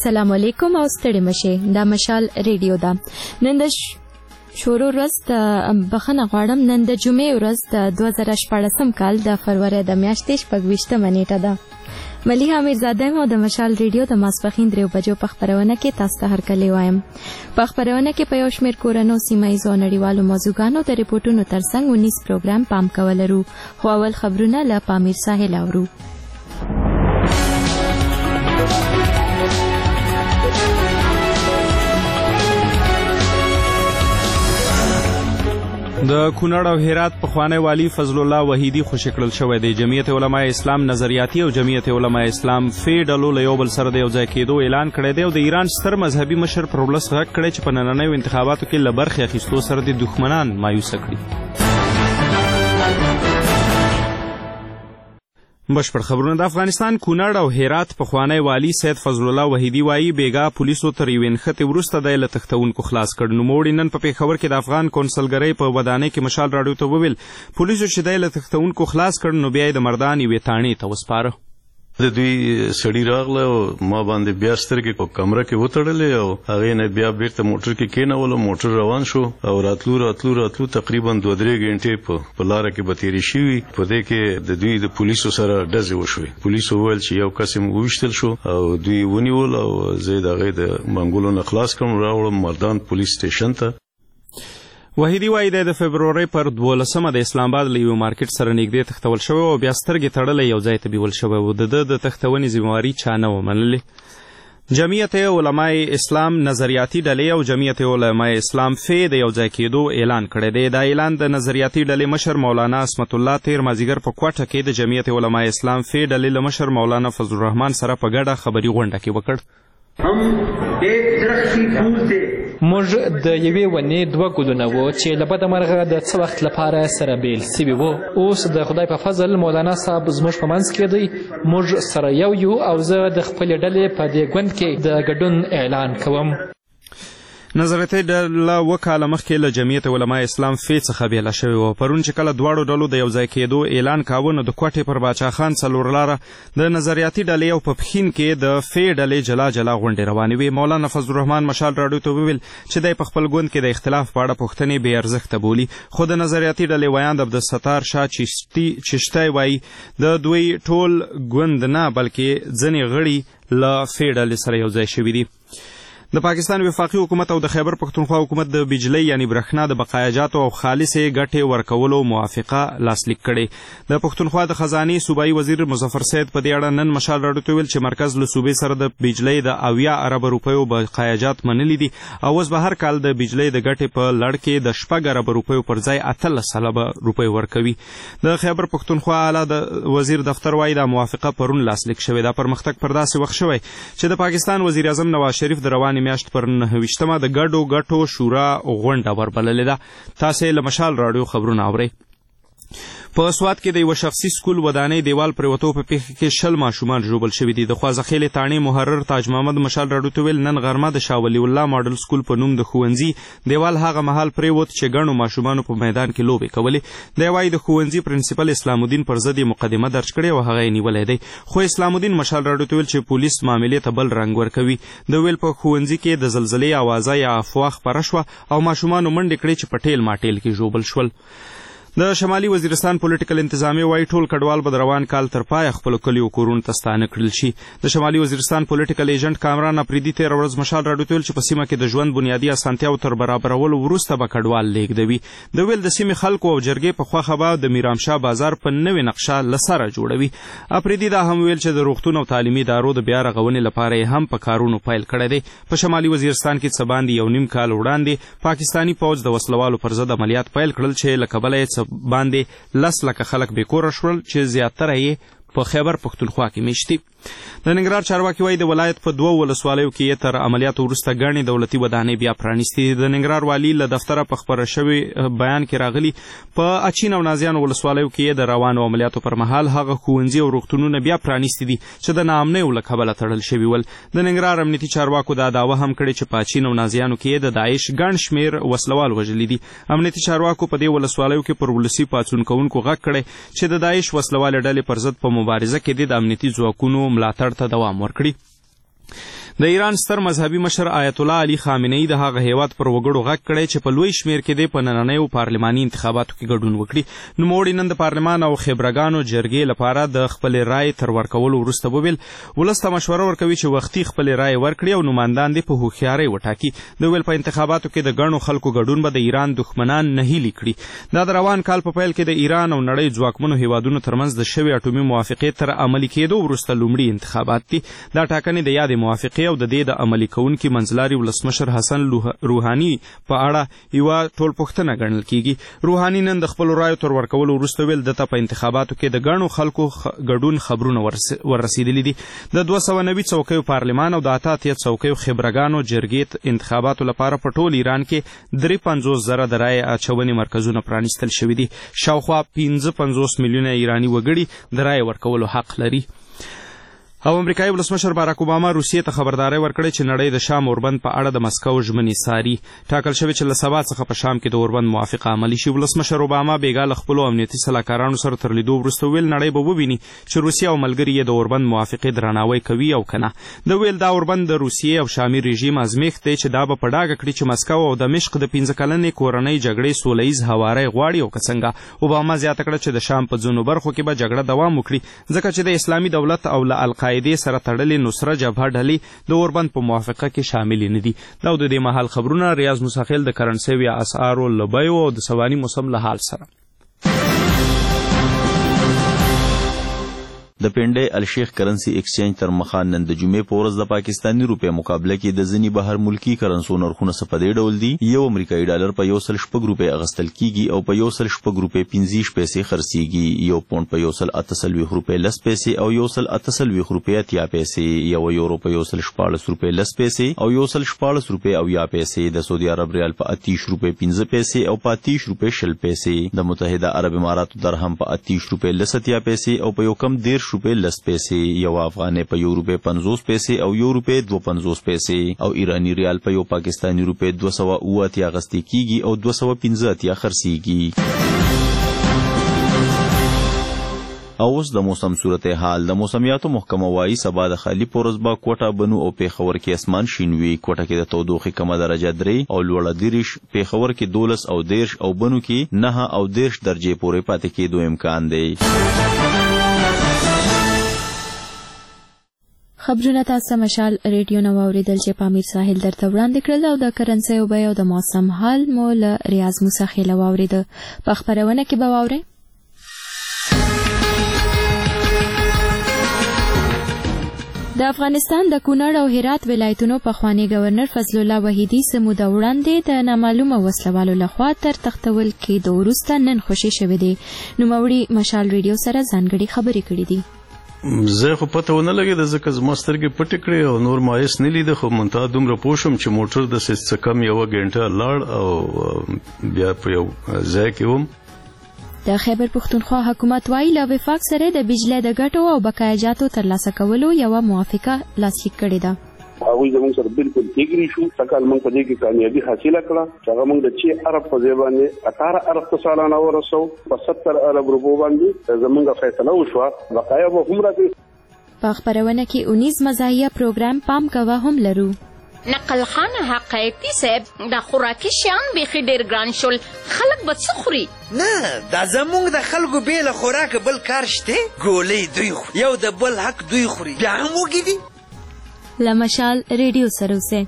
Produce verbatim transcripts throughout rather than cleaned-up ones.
السلام علیکم او ستړي مشه. دا مشال ریډیو ده. نن د شروع ورځ د بخښنه غواړم. نن د جمعې ورځ د دوه زره شپاړسم کال د فروری د میاشتې شپږویشتمه نیټه ده. ملیحه امیرزاده یم او د مشال ریډیو د ماسپښین درېو بجو په خپرونه کې تاسو ته هرکلی وایم. په خپرونه کې په یو شمېر کورنو سیمه ییزو او نړیوالو موضوعګانو د ریپورټونو ترڅنګ ونیس پروګرام پام کول لرو. خو اول خبرونه له پامیر ساحل اورو. د کونړ او هرات پخوانی والی فضل الله وحیدی خوشی کړل شوی دی. جمعیت علماء اسلام نظریاتي او جمعیت علماء اسلام فی ډلو له یو بل سره د یو ځای کېدو اعلان کړی دی او د ایران ستر مذهبي مشر پر ولس غږ کړی چې په نننیو انتخاباتو کې له برخې اخیستو سره د دښمنان مایوسه کړي. بشپړ خبرونه. د افغانستان کونړ او هرات پخوانی والی سید فضل الله وحیدی وایي بیګا پولیسو تر یوې نښتې وروسته دی له تښتونکو خلاص کړ. نوموړي نن په پېښور کې د افغان کونسلګرۍ په ودانۍ کې مشال راډیو ته وویل پولیسو چې دی له تښتونکو خلاص کړ نو بیا یې د مردان یوې تاڼې ته وسپاره. د دوی سړی راغله او ما باندې بیا سترګې په کمره کې وتړلې او هغې نه بیا بیرته موټر کې کېنولو. موټر روان شو او راتلو راتلو راتلو تقریبا دوه درې غنټې په لاره کې به تېرې شوي. په دې کې د دوی د پولیسو سره ډزې وشوې. پولیسو وویل چې یو کس یې وویشتل شو او دوی ونیول او زه د هغې د منګولو نه خلاص کړم راوړم مردان پولیس سټیشن ته. وحیدی وایي د فبرورۍ پر دولسمه د اسلام آباد له یوه مارکیټ سره نږدې تښتول شوی او بیا سترګې تړلی یو ځای ته بیول شوی و. د ده د تښتونې ذمهواري چا نه وه منلې. جمعیت علماء اسلام نظریاتي ډلې او جمعیت علماء اسلام فی د یو ځای کېدو اعلان کړی دی. دا اعلان د نظریاتي ډلې مشر مولانا عصمت الله تیر مازدیګر په کوټه کې د جمعیت علماء اسلام فی ډلې له مشر مولانا فضل الرحمن سره په ګډه خبري غونډه کې وکړ. موږ د یوې ونې دوه ګلونه وو چې له بده مرغه د څه وخت لپاره سره بیل سوي وو. اوس د خدای په فضل مولانا صاحب زموږ په منځ کې دی. موږ سره یو یو او زه د خپلې ډلې په دې ګوند کې د ګډون اعلان کوم. نظریاتي ډله اوه کاله مخکې له جمعیت علماء اسلام فی څخه بېله شوې وه. پرون چې کله دواړو ډلو د یو ځای کېدو اعلان کاوه نو د کوټې پر باچا خان څلور لاره د نظریاتي ډلې او په پښین کې د فی ډلې جلا جلا غونډې روانې وې. مولانا فضل الرحمن مشال راډیو ته وویل چې دی په خپل ګوند کې د اختلاف په اړه پوښتنې بې ارزښته بولي. خو د نظریاتي ډلې ویاند عبدالستار شاه چشتی وایي د دوی ټول ګوند نه بلکې ځینې غړي له فی ډلې سره یو ځای شوي دي. د پاکستان وفاقي حکومت او د خیبر پښتونخوا حکومت د بجلی یعنی برښنا د بقایاجاتو او خالصې ګټې ورکولو موافقه لاسلیک کړې. د پښتونخوا د خزانې صوبایي وزیر مظفر سید په دې اړه نن مشال راډیو ته ویل چې مرکز له صوبې سره د بجلی د اویا اربه روپیو بقایاجات منلي دي او اوس به هر کال د بجلی د ګټې په لړ کې د شپږ اربه روپیو پر ځای اتلس اربه روپۍ ورکوي. د خیبر پښتونخوا اعلی د وزیر دفتر وایي دا موافقه پرون لاسلیک شوې. دا پرمختګ پر داسې وخت شوی چې د پاکستان وزیر اعظم نواز شریف د روانې میاشت پر نهه ویشتمه د ګډو ګټو شورا غونډه وربللې ده. تاسې له مشال راډیو خبرونه اورئ. په سوات کې د یوه شخصي سکول ودانۍ دیوال پرېوتو په پیښه کې شل ماشومان ژوبل شوي دي. د خوازخیلې تاڼې محرر تاج محمد مشال راډیو ته ویل نن غرمه د شاه ولی الله ماډل سکول په نوم د ښوونځي دیوال هغه مهال پرېوت چې ګڼو ماشومانو په میدان کې لوبې کولې. دی وایي د ښوونځي پرنسپل اسلام الدین پر ضد مقدمه درج کړې او هغه یې نیولی دی. خو اسلام الدین مشال راډیو ته ویل چې پولیس معاملې ته بل رنګ ورکوي. د ویل په ښوونځي کې د زلزلې اوازه یا افواه خپره شوه او ماشومانو منډې کړې چې په ټیل ماټیل کې ژوبل شول. د شمالي وزیرستان پولیټیکل انتظامیه وایي ټول کډوال به د روان کال تر پایه خپلو کلیو کورونو ته ستانه کړل شي. د شمالي وزیرستان پولیټیکل ایجنټ کامران افریدي تېره ورځ مشال راډیو ته ویل چې په سیمه کې د ژوند بنیادي اسانتیاوو تر برابرولو وروسته به کډوال لیږدوي. د ویل د سیمې خلکو او جرګې په خوښه به د میرامشاه بازار په نوې نقشه له سره جوړوي. افریدي دا هم ویل چې د روغتون او تعلیمي ادارو د بیا رغونې لپاره یې هم په کارونو پیل کړی دی. په شمالي وزیرستان کې څه باندې یو نیم کال وړاندې پاکستاني پوځ د وسلوالو پر ضد عملیات پیل کړل چې له کبله یې څه باندې لس لکه خلک بېکوره شول چې زیاتره یې په خیبر پښتونخوا کې میشتي. د ننګرهار چارواکي وایي د ولایت په دوه ولسوالیو کې یې تر عملیاتو وروسته ګڼې دولتي ودانۍ بیا پرانیستي. د ننګرهار والي له دفتره په خپره شوي بیان کې راغلي په اچین او نازیان ولسوالیو کې یې د روانو عملیاتو پر مهال هغه ښوونځي او روغتونونه بیا پرانیستي دي چې د ناامنیو له کبله تړل شوي ول. د ننګرهار امنیتي چارواکو دا دعوه هم کړې چې په اچین او نازیانو کې یې د داعش ګڼ شمېر وسلوال وژلي دي. امنیتي چارواکو په دې ولسوالیو کې پر ولسي پاڅون کوونکو غږ کړی چې د داعش وسلوالې ډلې پر ضد په مبارزه کې د امنیتي ځواکونو ملاتړ ته دوام ورکړي. د ایران ستر مذهبي مشر آیت الله علي خامنه‌ای د هغه هیواد پر وګړو غږ کړی چې په لوی شمیر کې د په نننیو پارلماني انتخاباتو کې ګډون وکړي. نوموړي نن د پارلمان او خبرګانو جرګې لپاره د خپلې رایې تر ورکولو وروسته وویل ولس ته مشوره ورکوي چې وختي خپلې رایې ورکړي او نمایندان دې په هوښیارۍ وټاکي. د ویل په انتخاباتو کې د ګڼو خلکو ګډون به د ایران دښمنان نهیلي کړي. دا د روان کال په پیل کې د ایران او نړۍ ځواکمنو هیوادونو ترمنځ د شوې اټومي موافقې تر عملي کېدو وروسته لومړي انتخابات دي. دا ټاکنې د یادې موافقې او د دې د عملي کوونکي منځلاري ولسمشر حسن روحاني په اړه یوه ټولپوښتنه ګڼل کېږي. روحاني نن د خپلو رایو تر ورکولو وروسته ویل دته په انتخاباتو کې د ګڼو خلکو ګډون خبرونه وررسېدلي دي. د دوه سوه نوي څوکیو پارلمان او د اته اتیا څوکیو خبرګانو جرګې انتخاباتو لپاره په ټول ایران کې درې پنځوس زره د رایې اچونې مرکزونه پرانیستل شوي دي. شاوخوا پنځه پنځوس میلیونه ایراني وګړي د رایې ورکولو حق لري. او امریکایي ولسمشر باراک اوباما روسیې ته خبرداری ورکړې چې نړۍ د شام اوربند په اړه د مسکو ژمنې څاري. ټاکل شوې چې له سبا څخه په شام کې د اوربند موافقه عملي شي. ولسمشر اوباما بېګا له خپلو امنیتي سلاکارانو سره تر لیدو وروسته ویل نړۍ به وویني چې روسیه او ملګري یې د اوربند موافقې درناوی کوي او که نه. د ویل دا اوربند د روسیې او شامي رژیم ازمیښت دی چې دا به په ډاګه کړي چې مسکو او دمشق د پنځه کلنې کورنۍ جګړې سوله ییز هواری غواړي او که څنګه. اوباما زیاته کړه چې د شام په ځینو برخو کې به جګړه دوام وکړي ځکه چې د اسلامي دولت او له القاعدې سره تړلې نصره جبهه ډلې د اوربند په موافقه کې شاملې نه دي. دا د دې مهال خبرونه. ریاض موساخیل د کرنسي یا اسعارو له بیو او د سواني موسم له حال سره. د پنډۍ الشیخ کرنسي ایکسچینج تر مخه نن د جمعې په ورځ د پاکستاني روپۍ مقابله کې د ځینې بهر ملکي کرنسو نرخونه څه په دې ډول دي. یو امریکایي ډالر په یو سل شپږ روپۍ اخیستل کیږي او په یو سل شپږ روپۍ پنځه پیسې خرڅیږي. یو پونډ په یو سل اته څلوېښت روپۍ لس پیسې او یو سل اته څلوېښت روپۍ اتیا پیسې. یو یورو په یو سل شپاړس روپۍ لس پیسې او یو سل شپاړس روپۍ اویا پیسې. د سعودي عرب ریال په اتیش روپۍ پنځه پیسې او په اتیش روپۍ شل پیسې. د متحده عرب اماراتو درهم په اتیش روپۍ لس اتیا پیسې او په یو کم دېرش روپۍ لس پیسې. یو افغانۍ په یو روپۍ پنځوس پیسې او یو روپۍ دوه پنځوس پیسې او ایرانی ریال په یو پاکستاني روپۍ دوه سوه اوه اتیا اخیستل کیږي او دوه سوه پنځه اتیا خرڅیږي. او اوس د موسم صورتحال. د موسمیاتو محکمه وایي سبا د خالي پورز با کوټه بنو او پیښور کې اسمان شین وي. کوټه کې د تودوخې کمه درجه درې او لوړه دېرش، پیښور کې دولس او دېرش او بنو کې نهه او دېرش درجې پورې پاتې کېدو امکان دی. خبرونه تاسو مشال ریډیو نو اوریدل چې پامیر ساحل درته وړاندې کړل او د کرنسي او بیو د موسم حال مو له ریاض موسخیل اوریدل. په خبرونه کې به واورئ د افغانستان د کونړ او هرات ولایتونو پخوانی گورنر فضل الله وحیدی سموده وړاندې د نامعلومه وسلوالو لخوا تر تختول کېدو وروسته نن خوشي شوې دي. نوموړي مشال ریډیو سره ځانګړي خبرې کړې دي. زه خو پته ونه لګېده ځکه زما سترګې پټې کړې او نور مایس نه لیده، خو منتها دومره پوه شوم چې موټر داسې څه کم یوه ګنټه لاړ او بیا په یو ځای کې وم. د خیبر پښتونخوا حکومت وایي له وفاق سره د بجلی د ګټو او بقایاجاتو ترلاسه کولو یوه موافقه لاسلیک کړې ده. هغوی زموږ سره بالکل تیګري شو. سکهال موږ په دې کې کامیابي حاصله کړه چې هغه موږ د چې ارب په ځای باندې اټاره ارب ته سالانه ورسو په ستر ارب روپو باندې زموږ فیصله وشوه. بقایا به هم راځي. په خبرونه کې اونیز مزاحیه پروګرام پام کوه هم لرو. نقل خان حقایقی صاحب د خوراکي شیان بیخي ډېر ګران شول، خلک به څه خوري؟ نه دا زمونږ د خلکو بې له خوراکه بل کار شته؟ ګولۍ دوی خوري، یو د بل حق دوی خوري، بیا هم وږي دي. له مشال ریډیو سره اوسئ.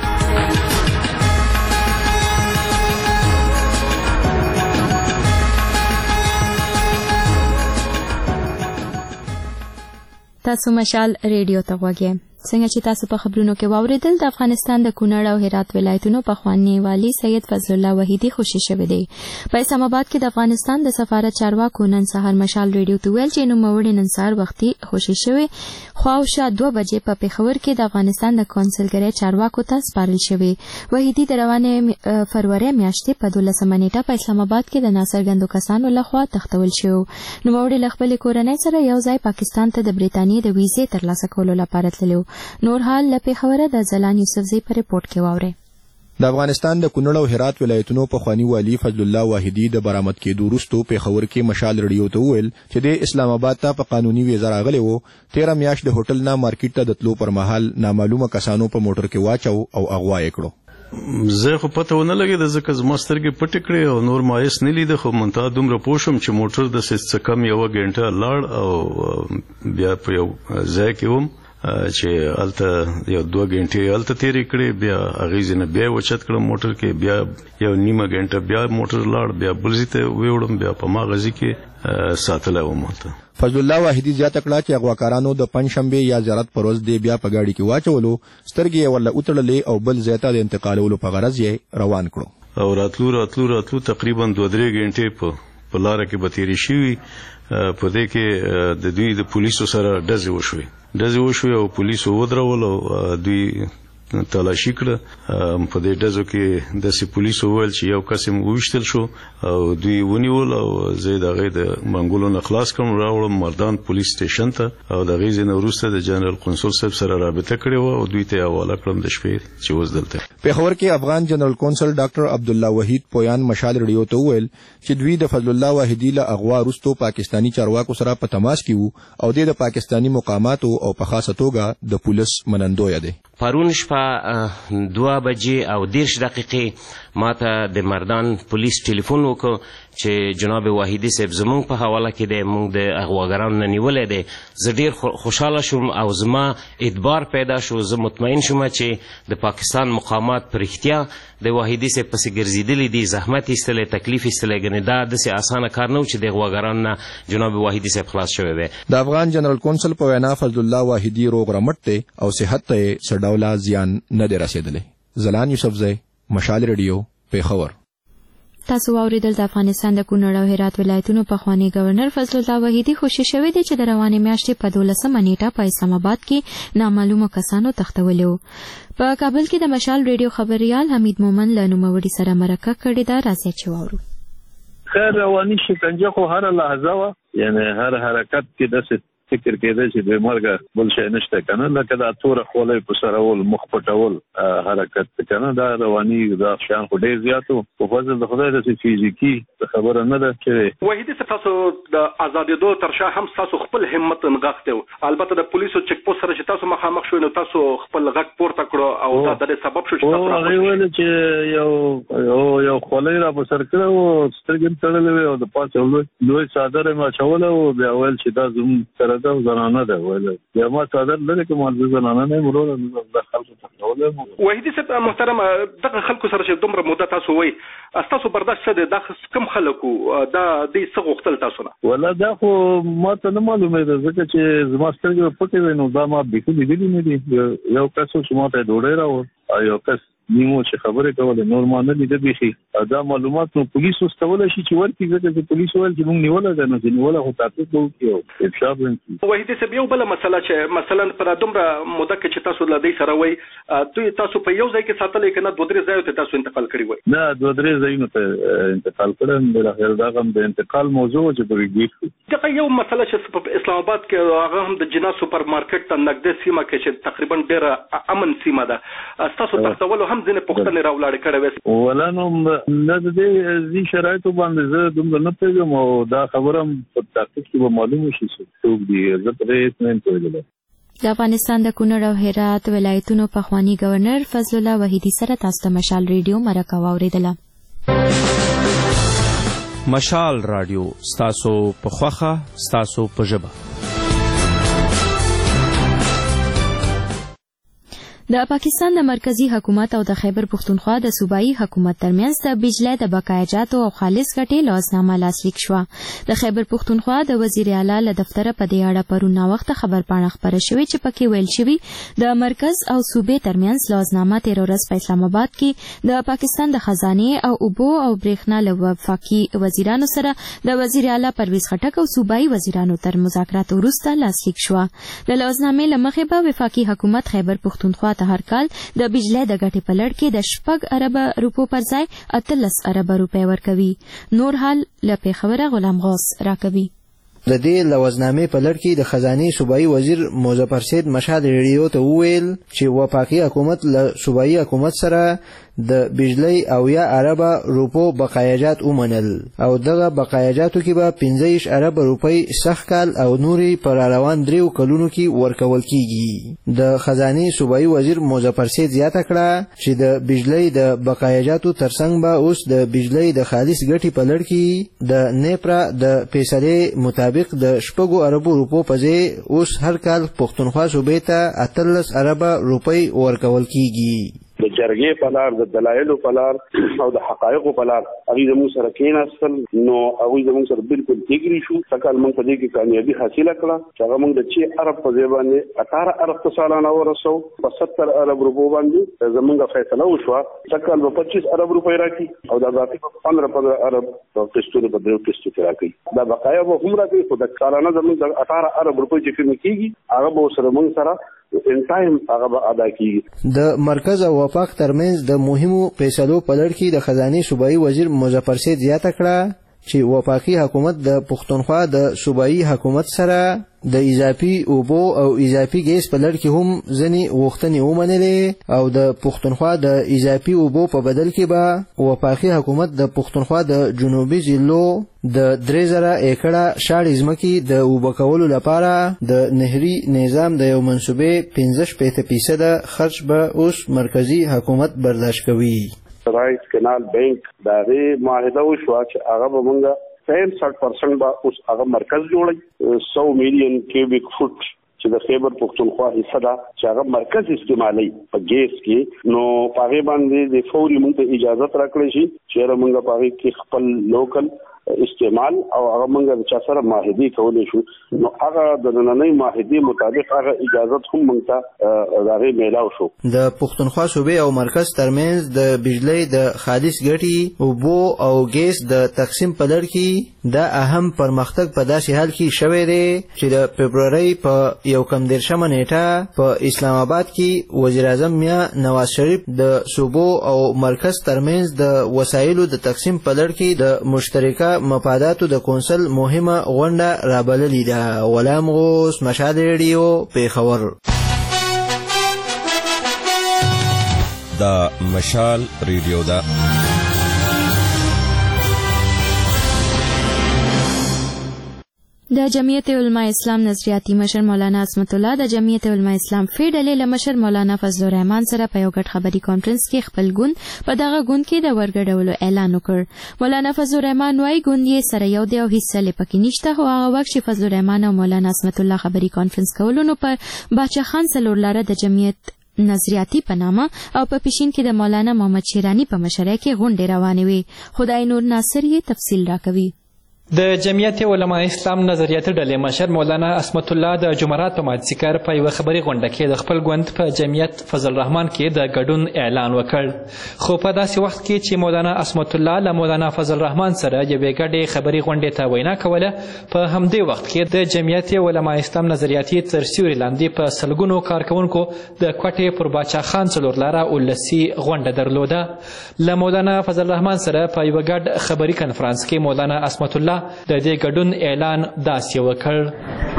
تاسو مشال ریډیو ته غوږی. څنګه چې تاسو په خبرونو کې واوریدل، د افغانستان د کونړ او هرات ولایتونو پخوانی والی سید فضل الله وحیدی خوشي شوی دی. په اسلام آباد کې د افغانستان د سفارت چارواکو نن سهار مشال ریډیو ته ویل چې نوموړي نن سهار وختي خوشي شوی. خواوشا دوه بجې په پیښور کې د افغانستان د کونسلګرۍ چارواکو ته سپارل شوی. وحیدی د روانې فروری میاشتې په دولسمه نیټه په اسلام آباد کې د ناڅرګندو کسانو لخوا تښتول شو. نوموړي له خپلې کورنۍ سره یو ځای پاکستان ته د بریتانیې د ویزې ترلاسه کولو لپاره تللی. نور حال له پیښوره د زلان یوسفزۍ په ریپورټ کې واورئ. د افغانستان د کونړ او هرات ولایتونو پخوانی والي فضل الله واحدي د برآمد کېدو وروسته پېښور کې مشال رډیو ته وویل چې د اسلام آباد ته په قانوني ویزه راغلی و. تیره میاشت د هوټل نه مارکیټ ته د تلو پر مهال نامعلومه کسانو په موټر کې واچو او اغوا یې کړو. زه خو پته ونه لګېده ځکه زما سترګې پټې کړې او نور ما هېڅ نه لیده، خو منتها دومره پوه شوم چې موټر داسې څه کم یوه ګنټه لاړ او بیا په یو ځای کې وم چې هلته یو دوه ګنټې هلته تېرې کړې، بیا هغې ځای نه بیا یې وچت کړم موټر کې، بیا یو نیمه ګنټه بیا موټر لاړ، بیا بل ځای ته ویوړم، بیا په هماغه ځای کې ساتلی وم هلته. فضل الله واحدي زیاته کړه چې اغواکارانو د پنجشنبې یا زیارت پر ورځ دی بیا په گاډي کې واچولو، سترګې یې ورله وتړلې او بل ځای ته د انتقالولو په غرض یې روان کړو او راتلو راتلو راتلو تقریبا دوه درې ګنټې په په لاره کې به تېرې شوي. په دې کې د دوی د پولیسو سره ډزې وشوې ډزې وشوې او پولیسو ودرول او دوی تلاشي کړه. په دې ډزو کې داسې پولیسو وویل چې یو کس یې وویشتل شو او دوی ونیول او زه یې د هغې د منګولو نه خلاص کړم، راوړم مردان پولیس سټیشن ته او د هغې ځای نه وروسته د جنرال قونسل صاحب سره رابطه کړې وه او دوی ته یې حواله کړم د شپې چې اوس دلته. پېښور کې افغان جنرال قونسل ډاکټر عبدالله وحید پویان مشال رډیو ته وویل چې دوی د فضل الله واحدي له اغوا وروسته پاکستاني چارواکو سره په تماس کې وو او د پاکستاني مقاماتو او په خاصه توګه د پولیس منندویه دی. پرون شپه دوه بجې او دېرش دقیقې ما ته د مردان پولیس ټلیفون وکړ چې جناب واحدي صاحب زمونږ په حواله کې دی، مونږ د اغواګرانو نه نیولی دی. زه ډېر خوشحاله شوم او زما اعتبار پیدا شو، زه مطمئن شوم چې د پاکستان مقامات په رښتیا د واحدي صاحب پسې ګرځېدلي دي، زحمت ایستلی، تکلیف ایستلی، ګنې دا داسې اسانه کار نه و چې د اغواګرانو نه جناب واحدي صاحب خلاص شوی دی. د افغان جنرال قونسل په وینا فضل الله واحدي روغ رمټ دی او صحت ته یې څه ډوله زیان نه دی رسېدلی. زلان یوسفزی، مشال رډیو، پېښور. تاسو واوریدل د افغانستان د کونړ او هرات ولایتونو پخوانی گورنر فضل الله واحدي خوشي شوی دی چې د روانې میاشتې په دولسمه نیټه په اسلام آباد کې نامعلومه کسانو تښتولی و. په کابل کې د مشال ریډیو خبریال حمید مومن له نوموړي سره مرکه کړې ده، راځئ چې واورو. خیر رواني شکنجه خو هره لحظه وه، یعنې هر حرکت کې داسې فکر کېده چې د مرګه بل شی نشته که نه، لکه دا توره خولۍ په سرول، مخ پټول حرکت که نه، دا رواني دا شیان خو ډېر زیات و. په فضل د خدای داسې فزیکي خبره نه ده چې واحدي صاحب تاسو د ازادېدو تر شا هم ستاسو خپل همت نغښتی و. البته د پولیسو چک پوسټ سره چې تاسو مخامخ شوئ نو تاسو خپل غږ پورته کړو او دا د دې سبب شو چې تاسو هغې ویل چې یو یو خولۍ را په سر کړه و، سترګې م تړلې وې او د پاسه لوی څادر یې م اچولی و. بیا ویل چې دا زموږ سره ده زنانه ده، ویل بیا ما څادر لرې که ما زه زنانه نه یم وروره، دا خلکو تښتولی یم. واحدي صاحب محترم، دغه خلکو سره چې دومره موده تاسو وایي ستاسو برداشت څه دی؟ دا کوم خلک وو؟ دا دوی څه غوښتل تاسو نه؟ والله دا خو ما ته نه معلومېده ځکه چې زما سترګې پټې وې نو دا ما بیخي لیدلي نه دي. یو کس و چې ما ته یې ډوډۍ راوړ او یو کس نیمو چې خبرې کولې، نور ما نه لیده بیخي. دا معلومات نو پولیس وستولی شي چې ورکړي، ځکه چې پولیس ویل چې موږ نیولی ده نو چې نیولی خو تعقیب به وکړي او افشا به وکړي. واحدي صاحب یو بله مسله چې مثلا په دومره موده کې چې تاسو له دوی سره وایي دوی تاسو په یو ځای کې ساتلی که نه دوه درې ځایو ته تاسو انتقال کړي وایي؟ نه، دوه درې ځایونو ته انتقال کړی. بالاخره دا هم د انتقال موضوع و چې په رګبیر شو. دغه یو مسله چې په اسلام آباد کې هغه هم د جنا سوپر مارکیټ ته نږدې سیمه کې چې تقریبا ډېره امن سیمه ده، ستاسو تښتولو هم ځینې پوښتنې راوړي. ولا نو نه د دې ځي شرایطو باندې زه دومره نه پوهېږم او دا خبره هم په تحقیق کې به معلومه شي څوک دي. زه پرې هېڅ نه یم پوهېدلی. د افغانستان د کونړ او هرات ولایتونو پخوانی گورنر فضل الله واحدي سره تاسو ته مشال ریډیو مرکه واورېدله. مشال رادیو ستاسو په خوښه، ستاسو په ژبه. د پاکستان د مرکزی حکومت او د خیبر پختونخوا د صوبایي حکومت ترمنځ د بجلی د بقایاجاتو او خالص ګټې لوازنامه لاسلیک شوه. د خیبر پختونخوا د وزیر اعلی له دفتره په دې اړه پرون ناوخته خبرپاڼه خپره شوې چې پکې ویل شوي د مرکز او صوبې ترمنځ لوازنامه تېره ورځ په اسلام آباد کې د پاکستان د خزانې او اوبو او برېښنا له وفاقي وزیرانو سره د وزیر اعلی پرویز خټک او صوبایي وزیرانو تر مذاکراتو وروسته لاسلیک شوه. د لوازنامې له مخې به وفاقي حکومت خیبر پختونخوا ته هر کال د بجلی د ګټې په لړ کې د شپږ اربه روپو پر ځای اتلس اربه روپۍ ورکوي. نور حال له پېښوره غلام غوث راکوي. د دې لوازنامې په لړ کې د خزانې صوبایي وزیر مظفر سید مشهد ریډیو ته وویل چې وفاقي حکومت له صوبایي حکومت سره د بجلی او یا اربه روپو بقایجات ومنل او دغه بقایجاتو کې به پنځه ویشت اربه روپۍ سخت کال او نوري پر روان دریو کلونو کې ورکول کیږي. د خزانه صوبایي وزیر مظفر سید زیاته کړه چې د بجلی د بقایجاتو ترڅنګ به اوس د بجلی د خالص ګټې په لړ کې د نیپرا د فیصلې مطابق د شپږو اربو روپو په ځای اوس هر کال پښتونخوا صوبې ته اتلس اربه روپۍ ورکول کیږي. د جرګې په لار د دلایلو په لار او د حقایقو په لار هغوی زموږ سره کېناستل نو هغوی زموږ سره بالکل تیګري شو. سږ کال موږ په دې کې کامیابي حاصله کړه چې هغه موږ د چې ارب په ځای باندې اټاره ارب ته سالانه ورسو په ستر ارب روپو باندې زموږ فیصله وشوه. سږ کال به پچیس ارب روپۍ راکړي او دا باقي په پندره پندره ارب په قسطونو په دریو قسطو کې راکړي. دا بقایا به هم راکړي خو د سالانه زموږ د اټاره ارب روپۍ چې کومې کېږي هغه به ورسره موږ سره ان ټایم هغه ادا کیږي. د مرکز او وفاق ترمنځ د مهمو فیصلو په لړ کې د خزانه صوبایي وزیر مظفر سید زیاته کړه چې وفاقي حکومت د پښتونخوا د صوبایي حکومت سره د اضافي اوبو او اضافي ګیس په لړ کې هم ځینې غوښتنې ومنلې او د پښتونخوا د اضافي اوبو په بدل کې به وفاقي حکومت د پښتونخوا د جنوبي ضلعو د درې زره ایکړه شاړې ځمکې د اوبه کولو لپاره د نهري نظام د یو منصوبې پنځه شپېته فیصده خرچ به اوس مرکزي حکومت برداشت کوي. رایټ کینال بانک د هغې معاهده وشوه چې هغه به موږ پنځه پرسنټ به اوس هغه مرکز جوړوي. سو میلیون کیوبیک فوټ چې د خیبر پښتونخوا حصه ده چې هغه مرکز استعمالي په ګیس کې نو په هغې باندې د فوري موږ ته اجازت راکړی شي چې موږ په هغې کې خپل لوکل استعمال او هغه موږ د چا سره معاهدې کولی شو نو هغه د نننۍ معاهدې مطابق هغه اجازت هم موږ ته د هغې میلاو شو. د پښتونخوا صوبې او مرکز ترمنځ د بجلی د خالص ګټې اوبو او ګیس د تقسیم په لړ کې دا اهم پرمختګ په داسې حال کې شوی دی چې د فبرورۍ په یو کم دېرشمه نیټه په اسلام آباد کې وزیر اعظم میا نواز شریف د صوبو او مرکز ترمنځ د وسایلو د تقسیم په لړ کې د مشترکه مفاداتو د کونسل مهمه غونډه رابللې ده. غلام غوث، مشال ریډیو، پیښور. دا مشال ریډیو ده. د جمعیت علماء اسلام نظریاتي مشر مولانا عصمت الله د جمعیت علماء اسلام فی ډلې له مشر مولانا فضل الرحمن سره په یو ګډ خبري کانفرنس کې خپل ګوند په دغه ګوند کې د ورګډولو اعلان وکړ. مولانا فضل الرحمن وايي ګوند یې سره یو دی او حصه لې پکې نشته. خو هغه وخت چې فضل الرحمن او مولانا عصمت الله خبري کانفرنس کولو نو پر باچا خان څلور لاره د جمعیت نظریاتي په نامه او په پیشین کې د مولانا محمد شیرانی په مشرۍ کې غونډې روانې وي. خدای نور ناصر یې تفصیل راکوي. د جمعیت علماء اسلام نظریاتي ډلې مشر مولانا عصمت الله د جمعرات په مازدیګر په یوه خبري غونډه کې د خپل ګوند په جمعیت فضل الرحمن کې د ګډون اعلان وکړ. خو په داسې وخت کې چې مولانا عصمت الله له مولانا فضل الرحمن سره یوې ګډې خبري غونډې ته وینا کوله په همدې وخت کې د جمعیت علماء اسلام نظریاتي تر سیوري لاندې په سلګونو کارکوونکو د کوټې پر باچا خان څلور لاره اولسي غونډه درلوده. له مولانا فضل الرحمن سره په یوه ګډ خبري کنفرانس کې مولانا عصمت الله د دې ګډون اعلان داسې وکړ.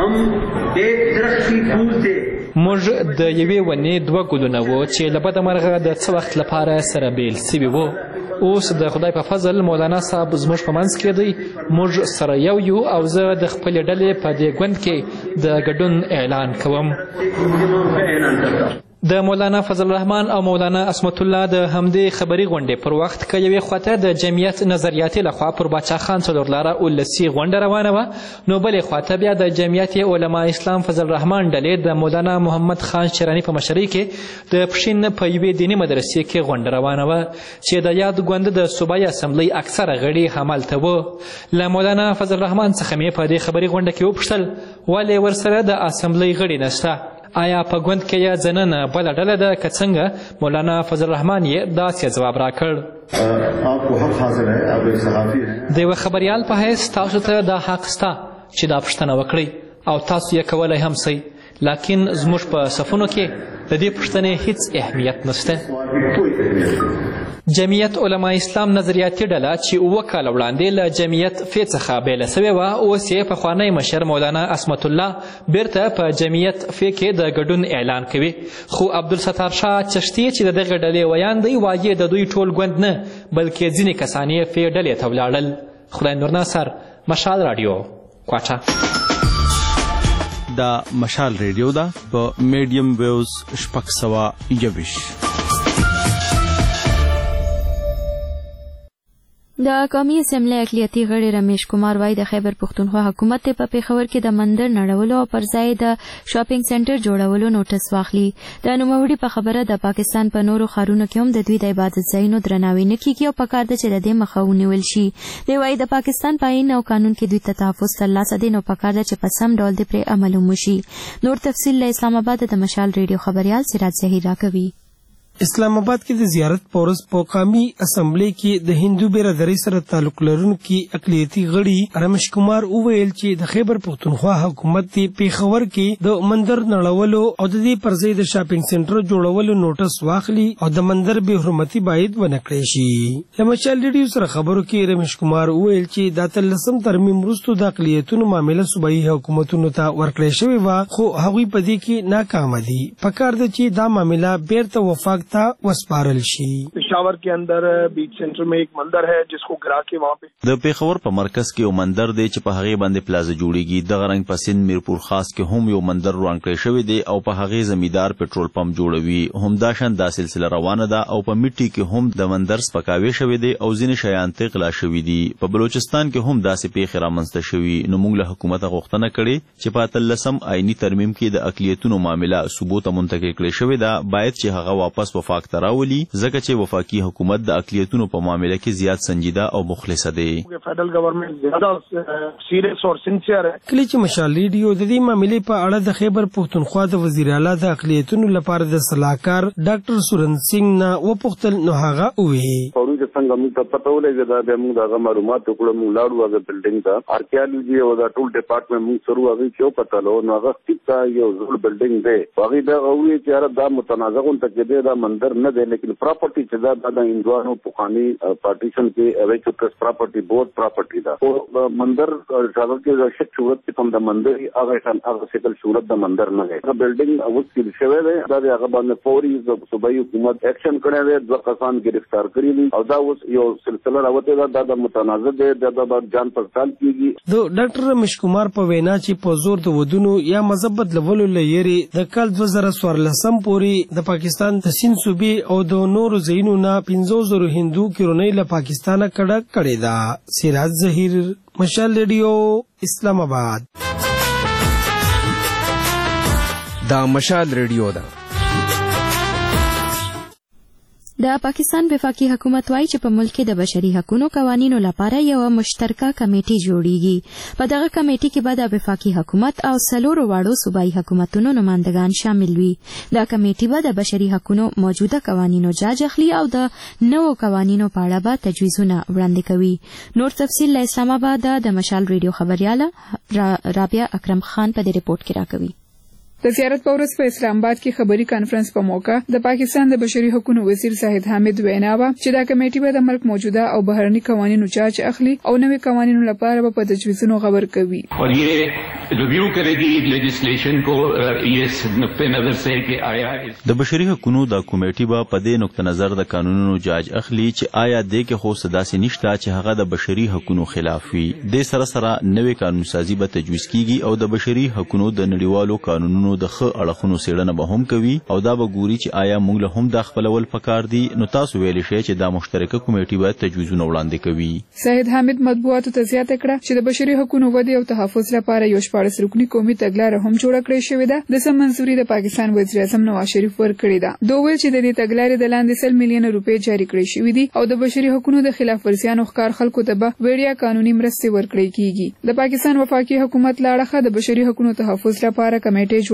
موږ د یوې ونې دوه ګلونه وو چې له بده مرغه د څه وخت لپاره سره بیل سوي وو. اوس د خدای په فضل مولانا صاحب زموږ په منځ کې دی. موږ سره یو یو او زه د خپلې ډلې په دې ګوند کې د ګډون اعلان کوم. د مولانا فضل الرحمن او مولانا عصمت الله د همدې خبري غونډې پر وخت که یوې خواته د جمعیت نظریاتي لخوا پر باچا خان څلور لاره اولسي غونډه روانه وه نو بلې خواته بیا د جمعیت علماء اسلام فضل الرحمن ډلې د مولانا محمد خان شیرانی په مشرۍ کې د پښین په یوې دیني مدرسې کې غونډه روانه وه چې د یاد ګوند د صوبایي اسمبلۍ اکثره غړي همالته وو. له مولانا فضل الرحمن څخه مې په دې خبري غونډه کې وپوښتل ولې ورسره د اسمبلۍ غړي نشته؟ آیا په ګوند کې یا زننه بله ډله ده که څنګه؟ مولانا فضل الرحمن یې داسې ځواب راکړ. د یوه خبریال په حیث تاسو ته دا حق سته چې دا پوښتنه وکړئ او تاسو یې کولی هم سئ، لیکن زموږ په صفونو کې د دې پوښتنې هیڅ اهمیت نشته. جمعیت علما اسلام نظریاتي ډله چې اووه کاله وړاندې له جمعیت فی څخه بیله سوې وه، اوس یې پخوانی مشر مولانا عصمت الله بیرته په جمعیت فی کې د ګډون اعلان کوي. خو عبدالستار شاه چشتي چې د دغې ډلې ویان دی، وایي د دوی ټول ګوند نه بلکې ځینې کسان یې فی ډلې ته ولاړل. خدای نور ناصر، مشال راډیو، کوټه. دا مشال ریډیو ده په میډیم ویوز شپږ سوه یوویشت. د قومي اسمبلی اقلیتي غړي رمیش کمار وایي د خیبر پښتونخوا حکومت په پیښور کې د مندر نړولو او پر ځای د شاپینګ سنټر جوړولو نوټس واخلي. د نوموړي په خبره د پاکستان په نورو ښارونو کې هم د دوی د عبادت ځایونو درناوی نه کیږي او پکار ده چې د دې مخه ونیول شي. دی وایي د پاکستان په آئین او قانون کې دوی ته تحفظ ترلاسه دی، نو پکار ده چې په سم ډول د پرې عمل وشي. نور تفصیل له اسلام آباد د مشال ریډیو خبريال سراج ظهیر راکوي. اسلام آباد کې د زیارت پورس په قومي اسمبلی کې د هندو برادرۍ سره تعلق لرونکي اقلیتي غړي رمیش کمار وویل چې د خیبر پښتونخوا حکومت په پیښور کې د مندر نړولو او د دې پر ځای د شاپینګ سنټر جوړولو نوټس واخلي او د مندر بې حرمتي باید ونه کړی شي. د مشال ریډیو سره خبرو کې رمیش کمار وویل چې د اتلسم ترمیم وروسته د اقلیتونو معامله صوبایي حکومتونو ته ورکړی شوې وه، خو هغوی په دې کې ناکامه دي. پکار ده چې دا معامله بیرته وفاق وسپارل شي. پشاور के अंदर बीच सेंटर में एक मंदिर है जिसको गिरा के वहाँ पे د پیښور په مرکز کې یو مندر دی چې په هغې باندې پلازه جوړیږي. دغه رنګ په سند میرپور خاص کې هم یو مندر روان کړی شوی دی او په هغې زمیندار پټرول پمپ جوړوي. همداشان دا سلسله روانه ده او په میټي کې هم د مندر سپکاوی شوی دی او ځینې شیان ته غلا شوي دي. په بلوچستان کې هم داسې پیښې رامنځته شوي. نو موږ له حکومته غوښتنه کړې چې په اتلسم آئیني ترمیم کې د اقلیتونو معامله صوبو ته منتقل کړې شوې ده، باید چې هغه واپس وفاق ته راولي، ځکه چې وفاقي حکومت د اقلیتونو په معامله کې زیات سنجیده او مخلصه دی. فیډرل گورنمنٹ زیاده سیریس او سنسیر ہے. کله چې مشال ریډیو د دې معاملې په اړه د خیبر پښتونخوا د وزیر اعلی د اقلیتونو لپاره د صلاحکار ډاکټر سورن سنگ نه وپوښتل، نو هغه وویل پرون چې څنګه موږ ته پته ولګېده دا به موږ هغه معلومات وکړو. موږ لاړو هغه بلډینګ ته، ارکیالوجي او دا ټول ډپارټمنټ موږ سره هغه چې پته لو نو هغه ټیک یو زوړ بلډینګ دی. هغه دا وایي چې یاره دا متنازع غونډه کې دی، دا مندر نه دی، لیکن پراپرټي چې دا د هندوانو پخواني پارټیشن کې اویچو ټرست پراپرټي بورډ پراپرټي دا او مندر ځاګه کې شک صورت کې کوم د مندر هغه شان هغه شکل صورت د مندر نه دی. بلډینګ اوس کې شوی دی، دا هغه باندې فوري صوبایي حکومت اکشن کړی دی، دوه کسان گرفتار کړي دي او دا اوس یو سلسله راوته ده د متنازع دی، د جان پړتال کیږي. د ډاکټر رمیش کمار په وینا چې په زور د ودونو یا مذهب بدلولو لري د کال دوه زره څوارلسم پورې د پاکستان د سیند صوبې او د نورو ځایونو نه پنځو زرو هندو کورنۍ له پاکستانه کډه کړې ده. سراج ظهیر، مشال ریډیو، اسلام آباد. دا مشال ریډیو ده. د پاکستان وفاقي حکومت وایي چې په ملک کې د بشري حقوقو قوانینو لپاره یو مشترکه کمیټه جوړیږي. په دغه کمیټه کې به د وفاقي حکومت او څلورو واړو صوبایي حکومتونو نمائندگان شامل وي. دا کمیټه به د بشري حقوقو موجوده قوانینو جاج اخلي او د نوو قوانینو په اړه به تجویزونه وړاندې کوي. نور تفصیل له اسلام آباد د مشال ریډیو خبرياله رابعه اکرم خان په دې ریپورت کې راکوي. د زیارت په ورځ په اسلام آباد کې خبري کانفرنس په موقع د پاکستان د بشري حقوقو وزیر زاهد حامد وینا وه چې دا کمیټه به د ملک موجوده او بهرني قوانینو جاج اخلي او نوې قوانینو لپاره به په تجویزونو خبر کوي. اور یہ ریویو کرے گی لیجسلیشن کو اس نقطه نظر سے کہ آیا د بشري حقوقو د کمیټې به په دې نقطه نظر د قانونونو جاج اخلي چې آیا د کې خو صداسي نشته چې هغه د بشري حقوقو خلاف وي. د سره سره نوې قانون سازي به تجویز کیږي او د بشري حقوقو د نړیوالو قانونونو د ښه اړخونو څېړنه به هم کوي او دا به ګوري چې آیا موږ له هم دا خپلول پکار دي. نو تاسو ویلی شئ چې دا مشترکه کمیټه به تجویزونه وړاندې کوي. زاهد حامد مطبوعاتو ته زیاته کړه چې د بشري حقوقو ودې او تحفظ لپاره یو شپاړس رکني قومي تګلاره هم جوړه کړې شوې ده. د سم منځوري د پاکستان وزیر اعظم نواز شریف ورکړې ده. دوی ویل چې د دې تګلارې د لاندې سل میلیون روپۍ جاري کړې شوې دي او د بشري حقوقو د خلاف ورزیانو ښکار خلکو ته به وړیا قانوني مرستې ورکړې کیږي. د پاکستان وفاقي حکومت لاړه د بشري حقوقو تحفظ لپاره کمیټه جوړ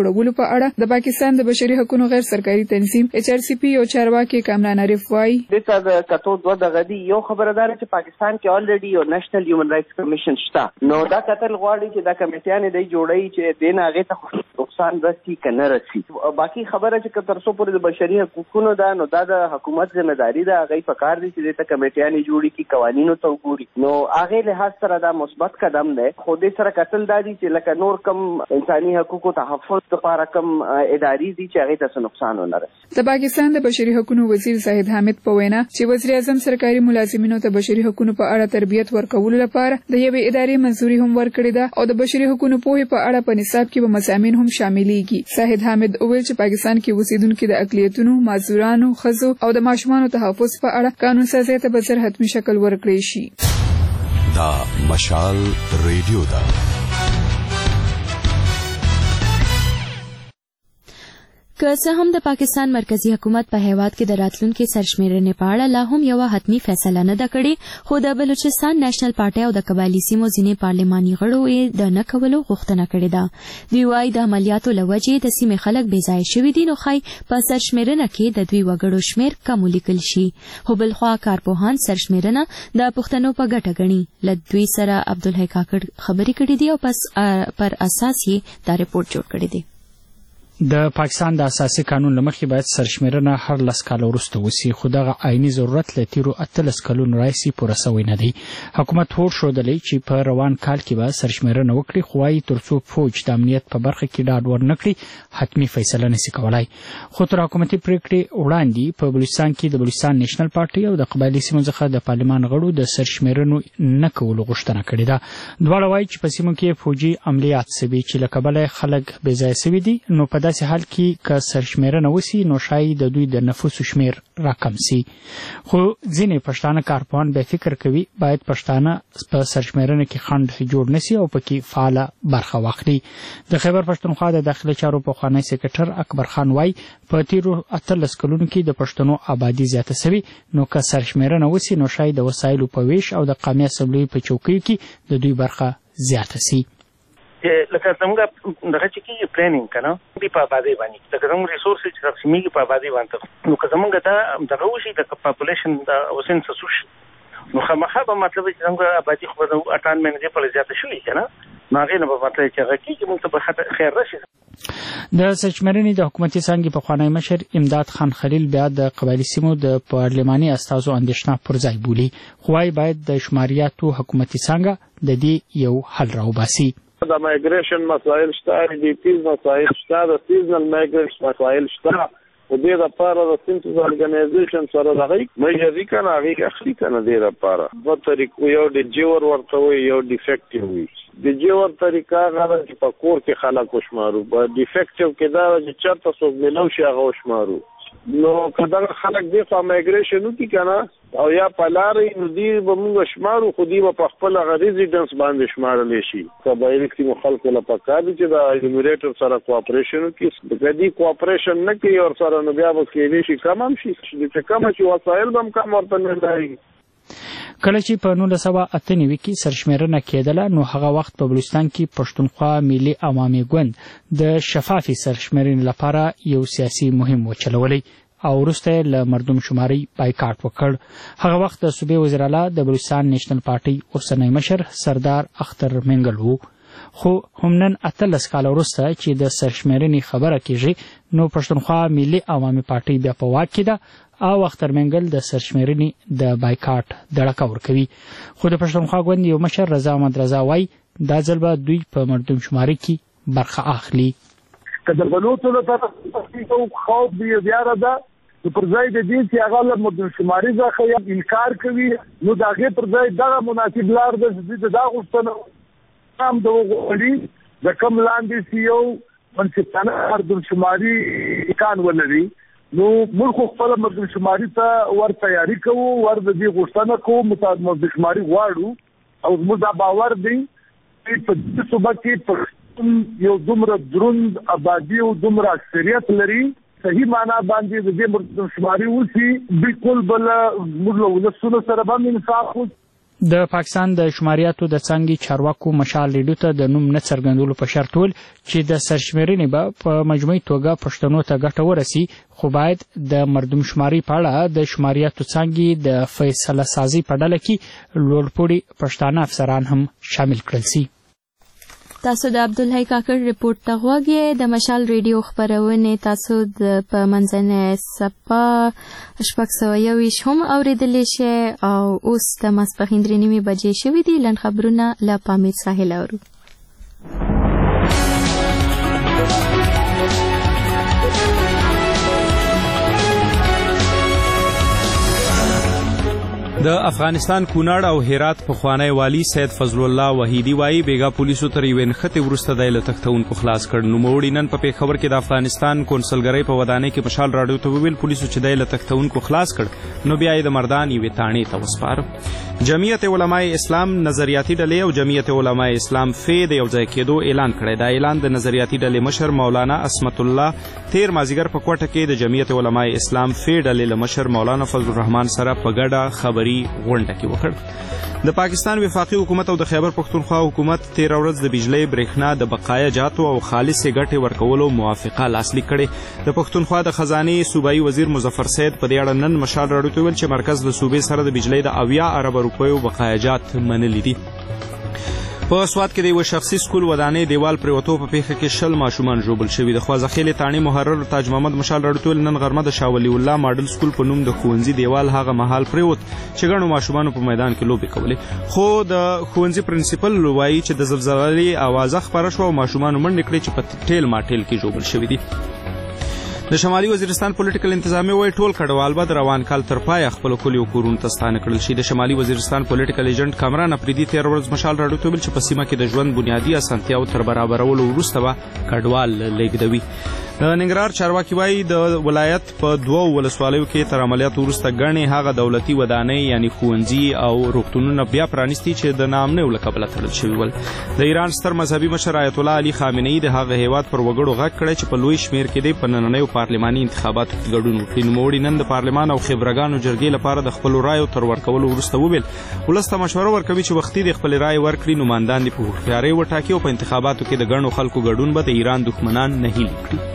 جوړولو په اړه د پاکستان د بشري حقوقو غیر سرکاري تنظیم ایچ آر سی پی او چارواکي کامران عارف وایي دته د کتو دوه دغه دی یو خبردار چې پاکستان کې الریډي یو نېشنل هیومن رائټس کمیشن شته نو دا کتل غواړي چې دا کمیټیان دی جوړي چې دین هغه ته نقصان رسي کنه رسي باقي خبره چې تر څو پورې د بشري حقوقو دا نو دا د حکومت ځمېداري ده هغه په کار دي چې د کمیټیان جوړي کی قوانینو ته وګوري نو هغه له سره دا مثبت قدم دی خو دې سره کتل دا دي چې لکه نور کم انساني حقوقو تحفظ لپاره کم اداري دي چې هغه ته نقصان ونه رسي د پاکستان د بشري حقوقو وزیر زاهد حامد په وینا چې وزیر اعظم سرکاري ملازمینو ته بشري حقوقو په اړه تربیت ورکولو لپاره د یوې ادارې منځوري هم ورکړې ده او د بشري حقوقو په په اړه په نصاب کې به مضامین هم شاملېږي زاهد حامد وویل چې پاکستان کې اوسیدونکو د اقلیتونو معذورانو ښځو او د ماشومانو تحفظ په اړه قانون سازي ته به زر حتمي شکل ورکړي شي دا مشال ریډیو دا که څه هم د پاکستان مرکزی حکومت په هیواد کې د راتلونکي سرشمیرنې په اړه لا هم یو حتمي فیصله نه ده کړې خو د بلوچستان نېشنل پارټي او د قبایلي سیمو ځینې پارلماني غړو یې د نه کولو غوښتنه کړې ده دوی وایي د عملیاتو له وجې د سیمې خلک بې ځایه شوي دي نو ښایي په سرشمیرنه کې د دوی وګړو شمیر کم ولیکل شي خو بلخوا کارپوهان سرشمیرنه د پښتنو په ګټه ګڼي له دوی سره عبدالحی کاکړ خبرې کړې دي او پس پر اساس یې دا رپورټ جوړ کړی دی د پاکستان د اساسي قانون لمخې باید سرشمیرنه هر لس کاله وروسته وسی خو دغه عیني ضرورت له تیرو اتلس کلونو راهیسې پوره شوی نه دی حکومت هوډ ښودلی چې په روان کال کې به سرشمیرنه وکړي خو وايي تر څو فوج د امنیت په برخه کې ډاډ ورنکړي حتمي فیصله نشي کولای خو تر حکومتي پریکړې وړاندې په بلوچستان کې د بلوچستان نېشنل پارټي او د قبایلي سیمو څخه د پارلمان غړو د سرشمیرنو نه کولو غوښتنه کړې ده دواړه وایي چې په سیمو کې فوجي عملیات سوي چې له کبله خلک بې ځایه سوي دي نو په داسې حال کې که سرشمیرنه وسی نو شاید د دوی د نفوسو شمیر راکم سي خو ځینې پښتانه کارپوهان به فکر کوي باید پښتانه په سرشمیرنه کې خنډ جوړ نشي او پکې فعاله برخه واخلي د خیبر پښتونخوا د داخلي چارو پخوانی سکرټر اکبر خان وایي په تیرو اتلس کلونو کې د پښتنو آبادی زیاته شوې نو که سرشمیرنه وسی نو شاید د وسایلو په ویش او د قومي اسمبلی په چوکۍ کې د دوی برخه زیاته سي لکه څنګه دغه چې کېږي پلانینګ که نه دی په آبادۍ باندې لکه زموږ ریسورسز چې تقسیمېږي په آبادۍ باندې نو که زموږ دا دغه وشي د پاپولیشن د سنسس وشي نو خامخا به مطلب چې زموږ آبادي خو به د اټانوي نه پله زیاته شوې که نه نو هغې نه به مطلب چې هغه کېږي موږ ته به خیر راشي د سرشمیرنې د حکومتي څانګې پخوانی مشر امداد خان خلیل بیا د قبایلي سیمو د پارلماني استازو اندېښنه پر ځای بولي خو وايي باید د شماریاتو حکومتي څانګه د دې یو حل راوباسي د مایګریشن مسایل شته د پیز مسایل شته د سیزنل مایګریشن مسایل شته او د لپاره د سنټرل اورګنایزیشن سره دغه مېجري کنه هغه اخلي کنه د لپاره په طریقو یو د جیور ورته وي یو ډیفیکټیو وي د جیور طریقه غواړي چې په کور کې خلک وشمارو په ډیفیکټیو کې دا چې چرته څوک ملو شي هغه وشمارو نو کله خلک د فا مایګریشن وکي کنه او یا پلارې نو دی به موږ شمارو خو دی په خپل ریزیډنس باندې شمارل شي قبایلي کې خلکو له پکار دي چې د انیمیریټر سره کوآپریشن وکړي د دې کوآپریشن نه کوي او سره نو بیا به کې شي کم هم شي چې کم چې وسایل هم کم ورته نه لري کله چې په نولس سوه اته نوي کې سرشمیرنه کېدله نو هغه وخت په بلوچستان کې پښتونخوا ملي عوامي ګوند د شفافي سرشمیرنې لپاره یو سیاسي مهم وچلولی او وروسته له مردم شماري بایکاټ وکړ هغه وخت د صوبې وزیر اعلی د بلوچستان نېشنل پارټي اوسنی مشر سردار اختر منګل وو خو هم نن اتلس کاله وروسته چې د سرشمیرنې خبره کېږي نو پښتونخوا ملي عوامي پارټي بیا په واک کې ده او اختر منګل د سرشمیرنې د بایکاټ دړکه ورکوي خو د پښتونخوا ګوند یو مشر رضا احمد رضا وایي دا ځل به دوی په مردم شماري کې برخه اخلي که د بلوطو لپاره خوف دی بیا ده پر ځای د دې چې هغه له مردم شماري څخه انکار کوي نو د هغې پر ځای دغه مناسب لار ده چې دا غوښتنه هم د وغواړي د کم لاندې چې یو منصفانه مردم شماري امکان ولري نو موږ خو خپله مردم شماري ته ور تیاري کوو ور د دې غوښتنه کوو مردم شماري غواړو او زموږ دا باور دی چې په دې صوبه کې یو دومره دروند آبادي او دومره اکثریت لري صحیح معنا باندې د دې مردم شماري وسی بالکل بل موږ له ولسونو سره به انصاف د پاکستان د شماریاتو د څانګې چارواکو مشال ریډیو ته د نوم نه څرګندولو په شرط ول چې د سرشمیرنې به په مجموعي توګه پښتنو ته ګټه ورسي، خو باید د مردم شماري په اړه د شماریاتو څانګې د فیصله سازي په ډله کې لوړپوړي پښتانه افسران هم شامل کړل سي. تاسو د عبدالحی کاکړ رپورټ ته غوږی. د مشال ریډیو خبرونه تاسو د په منځنۍ سپا شپږ سوه یوویشت هم اوریدلی شئ او اوس د ماسپښین درې نیمې بجې شوي دي. لنډ خبرونه له پامیر ساحل اورو. د افغانستان کونړ او هرات پخوانی والی سید فضل الله وحیدی وایي بیګا پولیسو تر یوې نښتې وروسته دی له تښتونکو خلاص کړ. نوموړي نن په پېښور کې د افغانستان کونسلګرۍ په ودانۍ کې مشال راډیو ته وویل پولیسو چې دی له تښتونکو خلاص کړ نو بیا یې د مردان یوې تاڼې ته وسپاره. جمعیت علماء اسلام نظریاتي ډلې او جمعیت علماء اسلام فی د یو ځای کېدو اعلان کړی. دا اعلان د نظریاتي ډلې مشر مولانا عصمت الله تیر مازدیګر په کوټه کې د جمعیت علماء اسلام فی ډلې له مشر مولانا فضل الرحمن سره په ګډه خبري غونډه کې وکړ. د پاکستان وفاقي حکومت او د خیبر پښتونخوا حکومت تیر ورځ د بجلی برېښنا د بقایا جاتو او خالصې ګټې ورکولو موافقه لاسلیک کړې. د پښتونخوا د خزانې صوبایي وزیر مظفر سید په دې اړه نن مشال راډیو ته ویل چې مرکز له صوبې سره د بجلی د اویا اربه روپیو بقایا جات منلي دي. په سوات کې د یو شخصي سکول ودانۍ دیوال پریوتو په پیښه کې شل ماشومان ژوبل شوي. د خوازخیلې تاڼې محرر تاج محمد مشال راډیو ته ویل نن غرمه د شاه ولی الله ماډل سکول په نوم د ښوونځي دیوال هغه مهال پریوت چې ګڼو ماشومانو په میدان کې لوبې کولې، خو د ښوونځي پرنسپل وایي چې د زلزلې اوازه خپره شوه او ماشومانو منډې کړې چې په ټیل ماټیل کې ژوبل شوي دي. د شمالي وزیرستان پولیټیکل انتظامیه وایي ټول کډوال به د روان کال تر پایه خپلو کلیو کورونو ته ستانه کړل شي. د شمالي وزیرستان پولیټیکل ایجنټ کامران افریدي تېره ورځ مشال راډیو ته ویل چې په سیمه کې د ژوند بنیادي اسانتیاو تر برابرولو وروسته به کډوال لیږدوي. د ننګرهار چارواکي وایي د ولایت په دوو ولسوالیو کې تر عملیاتو وروسته ګڼې هغه دولتي ودانۍ یعنې ښوونځي او روغتونونه بیا پرانیستي چې د ناامنیو له کبله تړل شوي ول. د ایران ستر مذهبي مشر آیت الله علي خامنه‌ای د هغه هیواد پر وګړو غږ کړی چې په لوی شمېر کې دی په نننیو پارلماني انتخاباتو کې ګډون وکړي. نوموړي نن د پارلمان او خبرګانو جرګې لپاره د خپلو رایو تر ورکولو وروسته وویل ولس ته مشوره ورکوي چې وختي د خپلې رایې ورکړي، نمایندان دې په هوښیارۍ وټاکي او په انتخاباتو کې د ګڼو خلکو ګډون به د ایران دښمنان نه هیلې کړي.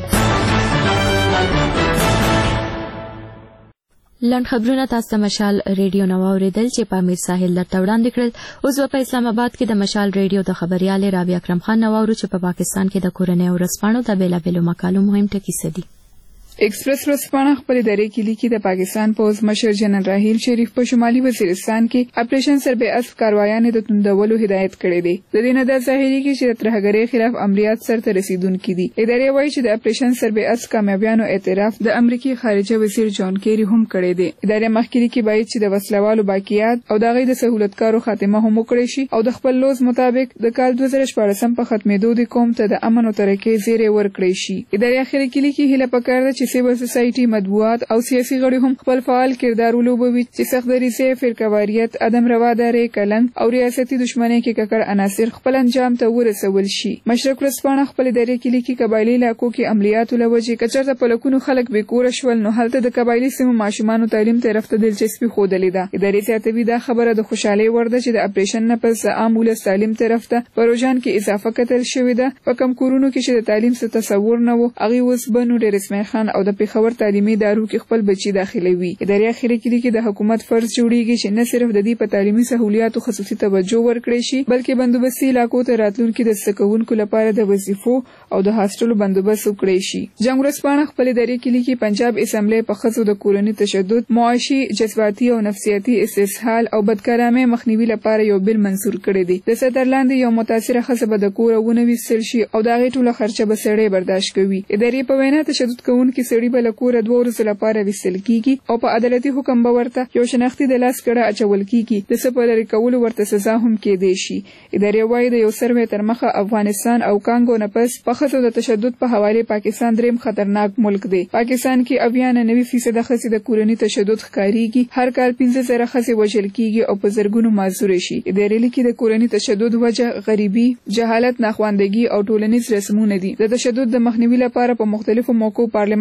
لنډ خبرونه تاسو د مشال ریډیو نو اوریدل چې په امیر ساحل درته وړاندې کړل. اوس په اسلام آباد کې د مشال ریډیو د خبريال رابعه اکرم خان نو اورو چې په پاکستان کې د کورنۍ او رسپانو د بیلابېلو مقالو مهم ټکي څه دي. ایکسپریس ورځپاڼه خپل درې کې لیکي د پاکستان پوز مشر جنرال راحیل شریف په شمالي وزیرستان کې اپریشن سربې اس کاروایانې د توندولو هدایت کړې دي. د دې نه د ظاهري کې چې د ترهګرۍ خلاف عملیات سرته رسیدونکي دي. ادارې وایي چې د اپریشن سربې اس کامیابیانو اعتراف د امریکای خارجه وزیر جان کیری هم کړی دی. ادارې مخکې لیکي باید چې د وسلوالو باقیات او د غي د سہولتکارو خاتمه هم وکړي شي او د خپل لوز مطابق د کال دوه زره شپږ په ختمېدو د قوم ته د امن او ترقۍ زیری ورکړي شي. ادارې اخر کې لیکي هله پکار ده چې سیول سوسایټي مطبوعات او سیاسي غړي هم خپل فعال کردار ولوبوي چې سختدریسي فرقواریت عدم روداري کلنګ او ریاستي دښمنۍ کې ککړ عناصر خپل انجام ته ورسول شي. مشرق ورځپاڼه خپل ادارې کې لیکي قبایلی علاقو کې عملیات لوجه کچرته په لکونو خلک به کور شول نو هلته د قبایلی سیمو ماشومانو تعلیم طرف ته دلچسپي خوده لیده. ادارې زیاتوي دا خبره د خوشحالي ورده چې د اپریشن نه پس عام ولس تعلیم طرف ته پروژان کې اضافه کتل شوې ده. په کم کورونو کې چې د تعلیم څخه تصور نه وو هغه اوس بنو ډېر اسماعیل خان او د پیښور تعلیمي ادارو کې خپل بچي داخلوي. ادارې اخیری کې کې د حکومت فرض جوړیږي چې نه صرف د دې په تعلیمي سہولیاتو خصوصي توجه ورکړي شي بلکې بندوبستي علاقو ته راتلونکي د سکوونکو لپاره د وظیفو او د هاستلو بندوبست وکړي شي. جنگ ورځپاڼه خپل ادارې کې لیکي پنجاب اسمبلی په ښځو د کورني تشدد، معاشي، جذباتي او نفسیاتي استسهال او بدکارامۍ مخنیوي لپاره یو بل منظور کړی دی. د صدر لاندې یو متاثره ښځه به د کور ونه ویستل شي او د هغې ټوله خرچه به سړی برداشت کوي. ادارې په وینا تشدد کوونکي سړي به له کوره دوه ورځو لپاره ویستل کیږي او په عدالتي حکم به ورته یو شناختي د لاس کړه اچول کیږي. د څه په لرې کولو ورته سزا هم کېدی شي. ادارې وایي د یو سروې تر مخه افغانستان او کانګو نه پس په ښځو د تشدد په حواله پاکستان دریم خطرناک ملک دی. پاکستان کې اویا نه نوي فیصد ښځې د کورني تشدد ښکاریږي. هر کال پنځه زره ښځې وژل کیږي او په زرګونو معذور شي. ادارې لیکي د کورني تشدد وجه غریبي، جهالت، ناخواندگی او ټولنیز رسمونه دي. د تشدد د مخنیوي لپاره په مختلفو موقعو پارلمان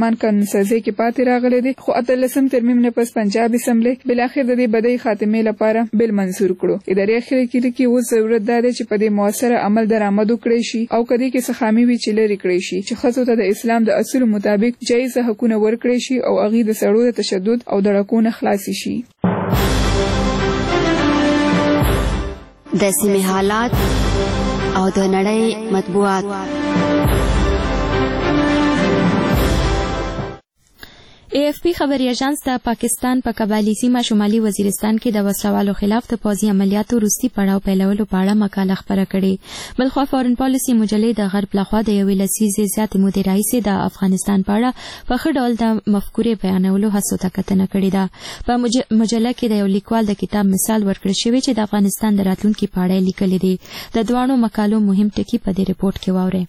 افغان قانون سازي کې پاتې راغلی دی، خو اتلسم ترمیم نه پس پنجاب اسمبلی بلاخر د دې بدۍ خاتمې لپاره بل منظور کړو. اداري اخلاقي کې اوس ضرورت دا دی چې په دې مؤثره عمل درآمد وکړي شي او کدی کې څه خامي وي چې لري کړی شي، چې ښځو ته د اسلام د اصولو مطابق جایز حقونه ورکړي شي او هغوی د سړو د تشدد او دړکو نه خلاص شي. د سیمې حالات او د نړۍ مطبوعات. اے ایف پی خبري اژانس د پاکستان په قبایلی سیمه شمالي وزیرستان کې د وسلوالو خلاف د پوځي عملیاتو وروستي پړاو پیلولو په اړه مقاله خپره کړې. بلخوا فورن پالیسي مجلې د غرب لخوا د یوې لسیزې زیاتې مودې راهیسې د افغانستان په اړه په ښه ډول د مفکورې بیانولو هڅو ته کتنه کړې ده. په مجله کې د یو لیکوال د کتاب مثال ورکړل شوی چې د افغانستان د راتلونکي په اړه لیکلي دي. د دواړو مقالو مهم ټکي په دې ریپورت کې واورئ.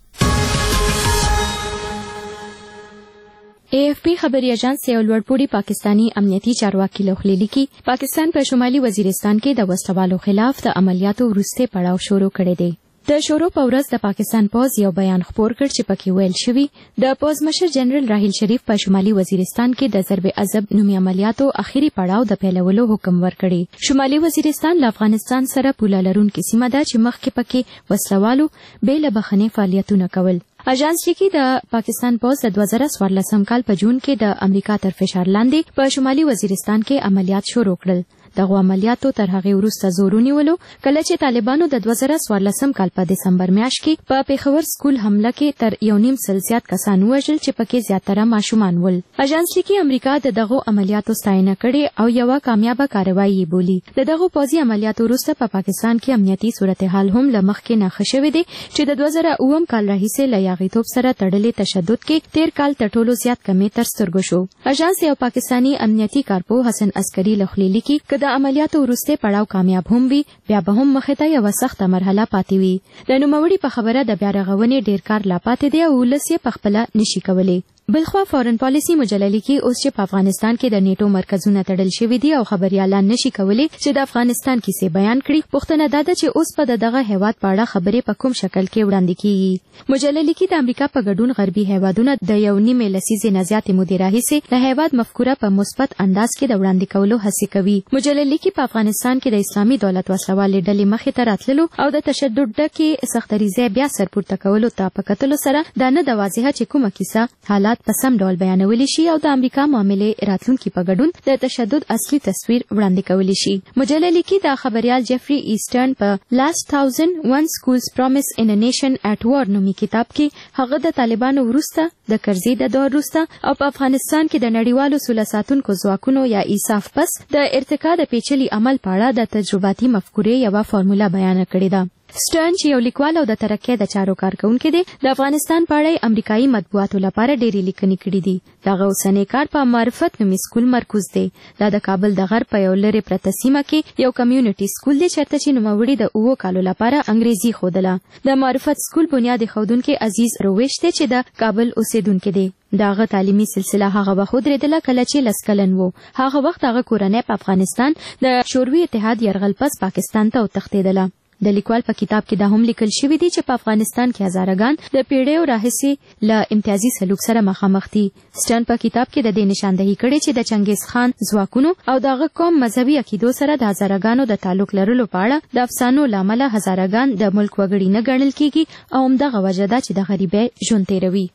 اے ایف پی خبري اژانس یو لوړپوړي پاکستانی امنیتي چارواکي لوخلی لیکي پاکستان په شمالي وزیرستان کې د وسلوالو خلاف د عملیاتو وروسته پړاو شروع کړی دی. د شروع په ورځ د پاکستان پوځ یو بیان خپور کړ چې پکې ویل شوی د پوځ مشر جنرال راحیل شریف په شمالي وزیرستان کې د ضرب عذب نومي عملیاتو اخیری پړاو د پیلولو حکم ورکړی. شمالي وزیرستان له افغانستان سره پوله لرونکې سیمه ده چې مخکې پکې وسلوالو بې له بخښنې فعالیتونه کول. اژانس لیکي د پاکستان پوځ د دوه زره څوارلسم کال په جون کې د امریکا تر فشار لاندې په شمالي وزیرستان کې عملیات شروع کړل. دغه عملیاتو تر هغې وروسته زور ونیولو کله چې طالبانو د دوه زره څوارلسم کال په دسمبر میاشت کې په پیښور سکول حمله کې تر یو نیم سل زیات کسان ووژل چې پکې زیاتره ماشومان ول. اژانس لیکي امریکا د دغو عملیاتو ستاینه کړې او یوه کامیابه کاروایی یې بولي. د دغو پوځي عملیاتو وروسته په پاکستان کې امنیتي صورتحال هم له مخکې نه ښه شوی دی چې د دوه زره اووم کال راهیسې له یاغیتوب سره تړلې تشدد کې تیر کال تر ټولو زیات کمی تر سترګو شو. اژانس یو پاکستانی امنیتي کارپوه حسن عسکري لوخلی لیکي که د عملیاتو وروسته پړاو کامیاب هم وي بیا به هم مخې ته یوه سخته مرحله پاتې وي. د نوموړي په خبره د بیا رغونې ډیر کار لا پاتې دی او ولس یې پخپله نشي کولی. بلخوا فورن پالیسي مجله لیکي اوس چې په افغانستان کې د نیټو مرکزونه تړل شوي دي او خبريالان نشي کولی چې د افغانستان کیسې بیان کړي. پوښتنه دا ده چې اوس په دغه هیواد په اړه خبرې په کوم شکل کې وړاندې کیږي. مجله لیکي د امریکا په ګډون غربي هیوادونه د یو نیمې لسیزې نه زیاتې مودې راهیسې د هیواد مفکوره په مثبت انداز کې د وړاندې کولو هڅې کوي. مجله لیکي په افغانستان کې د اسلامي دولت وسلوالې ډلې مخې ته راتللو او د تشدد ډکې سختریزۍ بیا سرپورته کولو ته په کتلو سره دا نه ده واضحه چې کومه کیسه حالات په سم ډول بیانولی شي او د امریکا معاملې راتلونکي په ګډون د تشدد اصلي تصویر وړاندې کولی شي. مجله لیکي د خبريال جیفري ایسټرن په لاست تھاوزنډ ون سکولز پرومیس ان ا نیشن اټ وار نومي کتاب کې هغه د طالبانو وروسته د کرزي د دور وروسته او په افغانستان کې د نړیوالو سوله ساتونکو ځواکونو یا ایساف پس د ارتقا د پیچلي عمل په اړه د تجرباتي مفکورې یوه فارموله بیان کړې ده. سټرن چې یو لیکوال او د ترقۍ د چارو کارکونکی دی د افغانستان په اړه امریکایي مطبوعاتو لپاره ډېرې لیکنې کړې دي. دغه اوسنی کار په معرفت نومي سکول مرکز دی. دا د کابل د غرب په یو لرې پرته سیمه کې یو کمیونټي سکول دی چېرته چې نوموړي د اوو کالو لپاره انګریزي ښودله. د معرفت سکول بنیاد ایښودونکی عزیز رویش دی چې د کابل اوسېدونکی دی. د هغه تعلیمي سلسله هغه وخت ودرېدله کله چې لس کلن و. هغه وخت هغه کورنۍ په افغانستان د شوروي اتحاد یرغل پس پاکستان ته وتښتېدله. د لیکوال په کتاب کې دا هم لیکل شوي دي چې په افغانستان کې هزارهګان د پیړیو راهیسې له امتیازي سلوک سره مخامخ دي. سټرن په کتاب کې د دې نشاندهي کړې چې د چنګیز خان ځواکونو او د هغه قوم مذهبي عقیدو سره د هزارهګانو د تعلق لرلو په اړه د افسانو له امله هزارهګان د ملک وګړي نه ګڼل کېږي او همدغه وجه ده چې د غریبۍ ژوند تېروي.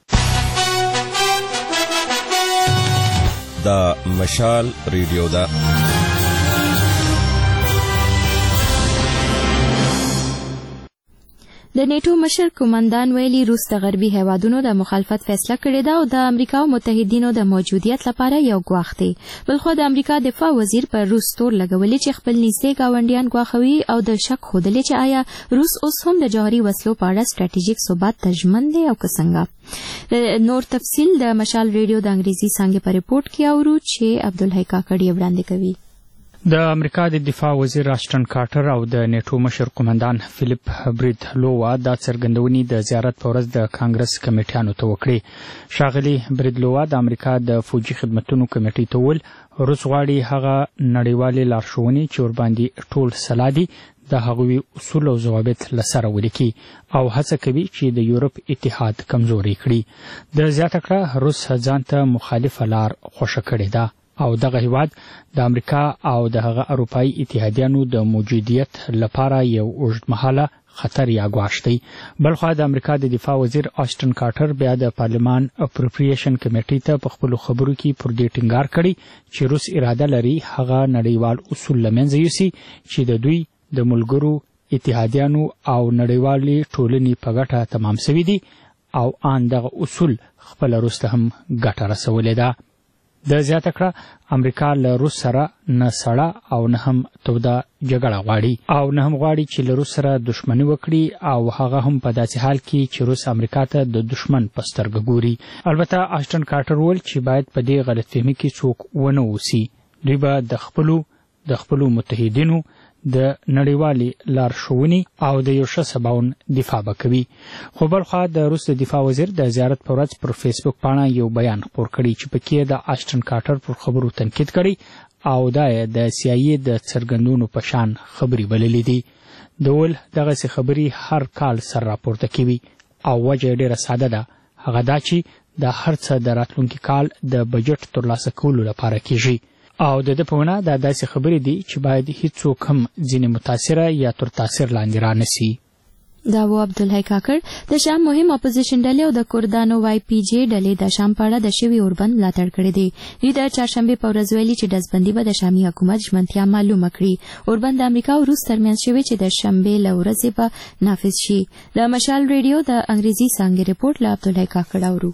دا مشال ریډیو ده. د نیټو مشر قومندان ویلي روس د غربي هیوادونو د مخالفت فیصله کړې ده او د امریکا او متحدینو د موجودیت لپاره یو ګواښ دی. بلخو د امریکا دفاع وزیر پر روس تور لګولي چې خپل نږدې ګاونډیان ګواښوي او د شک ښودلې چې آیا روس اوس هم د جوهري وسلو په اړه ستراتیژیک ثبات ته ژمن دی او که څنګه. نور تفصیل د مشال ریډیو د انګریزي څانګې په ریپورت کې اورو چې عبدالحی کاکړ یې وړاندې کوي. د امریکا د دفاع وزیر راشټن کارټر او د نیټو مشر قومندان فلیپ برید لووا دا څرګندونې د زیارت په ورځ د کانګرس کمیټیانو ته وکړې. ښاغلي برید لووا د امریکا د فوجي خدمتونو کمیټې ته وویل روس غواړي هغه نړیوالې لارښوونې چې ورباندې ټول سلا دي د هغوی اصول او ضوابط له سره ولیکي او هڅه کوي چې د یورپ اتحاد کمزوري کړي. د زیاته کړه روس ځان ته مخالفه لار خوښه کړې ده او دغه هیواد د امریکا او د هغه اروپایي اتحادیانو د موجودیت لپاره یو اوږدمهاله خطر یا ګواښ دی. بلخوا د امریکا د دفاع وزیر آسټن کارټر بیا د پارلمان اپروپریشن کمیټې ته په خپلو خبرو کې پر دې ټینګار کړی چې روس اراده لري هغه نړیوال اصول له منځه یوسي چې د دوی د ملګرو اتحادیانو او نړیوالې ټولنې په ګټه تمام سوي دي او آن دغه اصول خپله روس ته هم ګټه رسولې ده. د زیاته کړه امریکا له روس سره نه سړه او نه هم توده جګړه غواړي او نه هم غواړي چې له روس سره دښمني وکړي او هغه هم په داسې حال کې چې روس امریکا ته د دښمن په سترګه ګوري. البته آسټن کارټر وویل چې باید په دې غلطفهمي کې څوک ونه اوسي. دوی به د خپلو د خپلو متحدینو د نړیوالې لارښوونې او د یو ښه سباون دفاع به کوي. خو بل خوا د روس د دفاع وزیر د زیارت په ورځ پر فیسبوک پاڼه یو بیان خپور کړی چې پکې د آسټن کارټر پر خبرو تنقید کړی او دا یې د سیاسي د څرګندونو په شان خبرې بللې دي. د ول دغسې خبرې هر کال سر راپورته کوي او وجه ډېره ساده ده، هغه دا چې د هر څه د راتلونکي کال د بجټ ترلاسه کولو لپاره کیږي او د ده په وینا دا داسې خبرې دي چې باید هیڅوک هم ځینې متاثره یا تر تاثیر لاندې رانسي. دا و عبدالحی کاکړ. د شام مهم اپوزیشن ډلې او د کردانو وای پی جی ډلې د شام په اړه د شوي اوربند ملاتړ کړی دی. دوی د چهارشنبې په ورځ ویلي چې ډزبندي به د شامي حکومت ژمنتیا معلومه کړي. اوربند د امریکا او روس ترمنځ شوی چې د شنبې له ورځې به نافذ شي. د مشال ریډیو د انګریزي څانګې رپورټ له عبدالحی کاکړ اورو.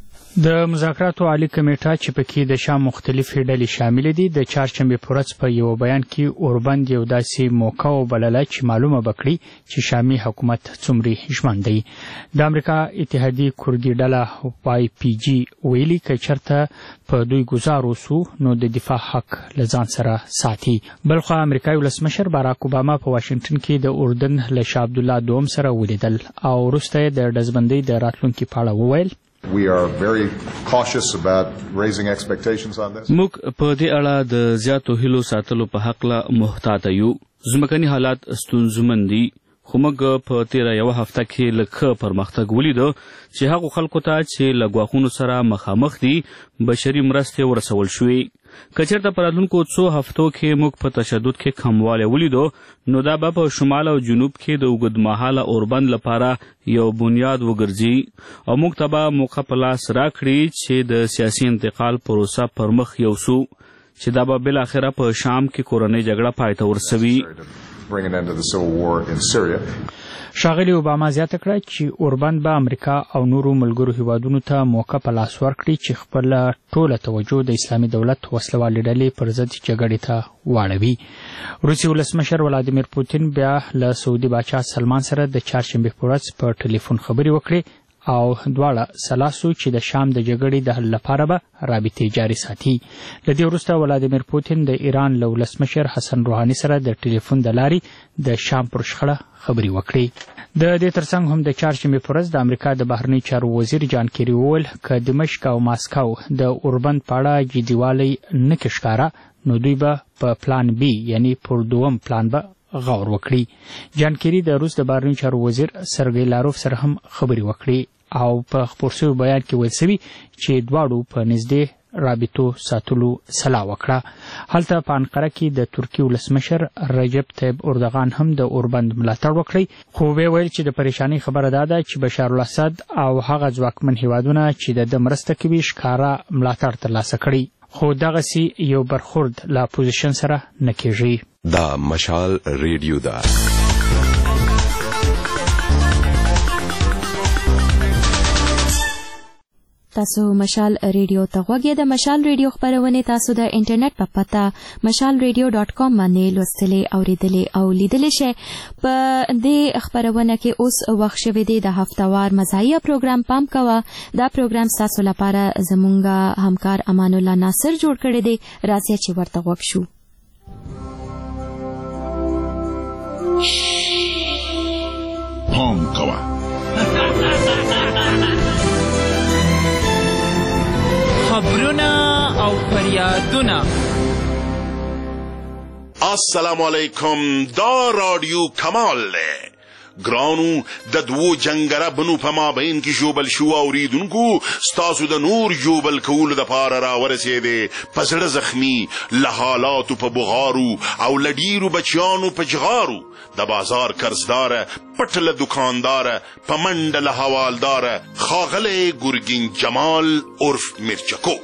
د مذاکراتو عالی کمیټه چې پکې د شام مختلفې ډلې شاملې دي د چهارشنبې په ورځ په یو بیان کې اوربند یو داسې موقع وبلله چې معلومه به کړي چې شامي حکومت څومره ژمن دی. د امریکا اتحادي کردي ډله وای پی جی ویلي که چېرته په دوی ګزار وسو نو د دفاع حق له ځان سره ساتي. بلخوا امریکایي ولسمشر باراک اوباما په واشنګټن کې د اردن له شاه عبدالله دوم سره ولیدل او وروسته یې د ډزبندۍ د راتلونکي په اړه وویل. We are very cautious about raising expectations on this. موږ په دې اړه د زیاتو هیلو ساتلو په حق لا محتاط یو. ځمکني حالات ستونزمن دي خو موږ په تیره یوه هفته کې لږ ښه پرمختګ ولیده چې هغو خلکو ته چې له ګواښونو سره مخامخ دي بشري مرستې ورسول شوې. که چېرته په راتلونکو څو هفتو کې موږ په تشدد کې کموالی ولیدو نو دا به په شمال او جنوب کې د اوږدمهاله اوربند لپاره یو بنیاد وګرځي او موږ ته به موقع په لاس راکړي چې د سیاسي انتقال پروسه پر مخ یوسو چې دا به بالاخره په شام کې کورنۍ جګړه پای ته ورسوي. ښاغلي اوباما زیاته کړه چې اوربند به امریکا او نورو ملګرو هیوادونو ته موقع په لاس ورکړي چې خپله ټوله توجه د اسلامي دولت وسلوالې ډلې پر ضد جګړې ته واړوي. روسي ولسمشر ولادیمیر پوتین بیا له سعودي باچا سلمان سره د چهارشنبې په ورځ په ټلیفون خبرې وکړې او دواړه سلا سو چې د شام د جګړې د حل لپاره به رابطې جاري ساتي. له دې وروسته ولادیمیر پوتین د ایران له ولسمشر حسن روحاني سره د ټلیفون د لارې د شام پر شخړه خبرې وکړې. د دې ترڅنګ هم د چهارشنبې په ورځ د امریکا د بهرنی چارو وزیر جان کیری وویل که دمشق او ماسکو د اوربند په اړه جديوالی نه کړي ښکاره نو دوی به په پلان بی یعنی پر دوم پلان به غور وکړي. جان کیری د روس د بهرنی چارو وزیر سرګی لاروف سره هم خبرې وکړي او په خپور شوي بیان کې ویل سوي چې دواړو په نږدې رابطو ساتلو سلا وکړه. هلته په انقره کې د ترکیې ولسمشر رجب طیب اردوغان هم د اوربند ملاتړ وکړی خو ویې ویل چې د پریشانۍ خبره دا ده چې بشار الاسد او هغه ځواکمن هیوادونه چې د ده مرسته کوي ښکاره ملاتړ ترلاسه کړي خو دغسې یو برخورد له اپوزیشن سره نه کیږي. دا مشال ریډیو ده. تاسو مشال ریډیو ته غوږ د مشال ریډیو خبرونه تاسو د انټرنیټ په پته مشال ریډیو ډاټ کام باندې لوستلې اوریدلې او لیدلې شئ. په دې خبرونه کې اوس وخت شوی دی د هفتوار مزاحیه پروګرام پام کوه. دا پروګرام تاسو لپاره زمونږ همکار امان الله ناصر جوړ کړی دی. راځئ چې ورته غوږ شو. پام کوه. خبرونه او فریادونه السلام علیکم. دا رادیو کمال ده. ګرانو د دوو جنګره بنو په مابین کې ژوبل شو اوریدونکو ستاسو د نور ژوبل کولو دپاره راورسېدې په زړه زخمي له حالاتو په بغارو او له ډېرو بچیانو په جغارو د بازار قرضداره پټ له دوکانداره په منډه له حوالداره ښاغلی ګرګین جمال عرف میرچکو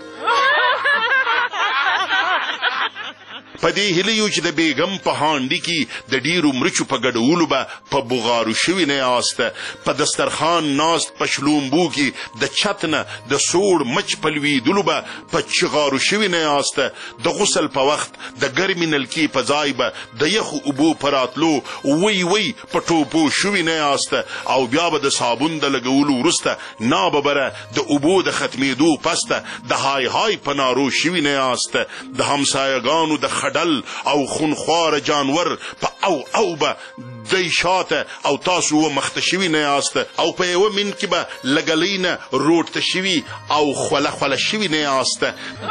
په دې هیله یو چې د بیګم په هانډي کې د ډیرو مرچو په ګډولو به په بغارو شوي نه یاست، په دسترخوان ناست په شلومبو کې د چت نه د سوړ مچ په لویدلو به په چغارو شوي نه یاست، د غسل په وخت د ګرمې نلکې په ځای به د یخو اوبو په راتلو وی وی په ټوپو شوي نه یاست، او بیا به د صابون د لګولو وروسته ناببره د اوبو د ختمېدو پسته د های های په نارو شوي نه یاست، د همسایګانو د ډل او خونخوار جانور په او او به دی شاته او تاسو و مختشوي نه یاست، او په یوه من کې به لګلۍ نه روټ شوي او خوله خوله شوي نه یاست.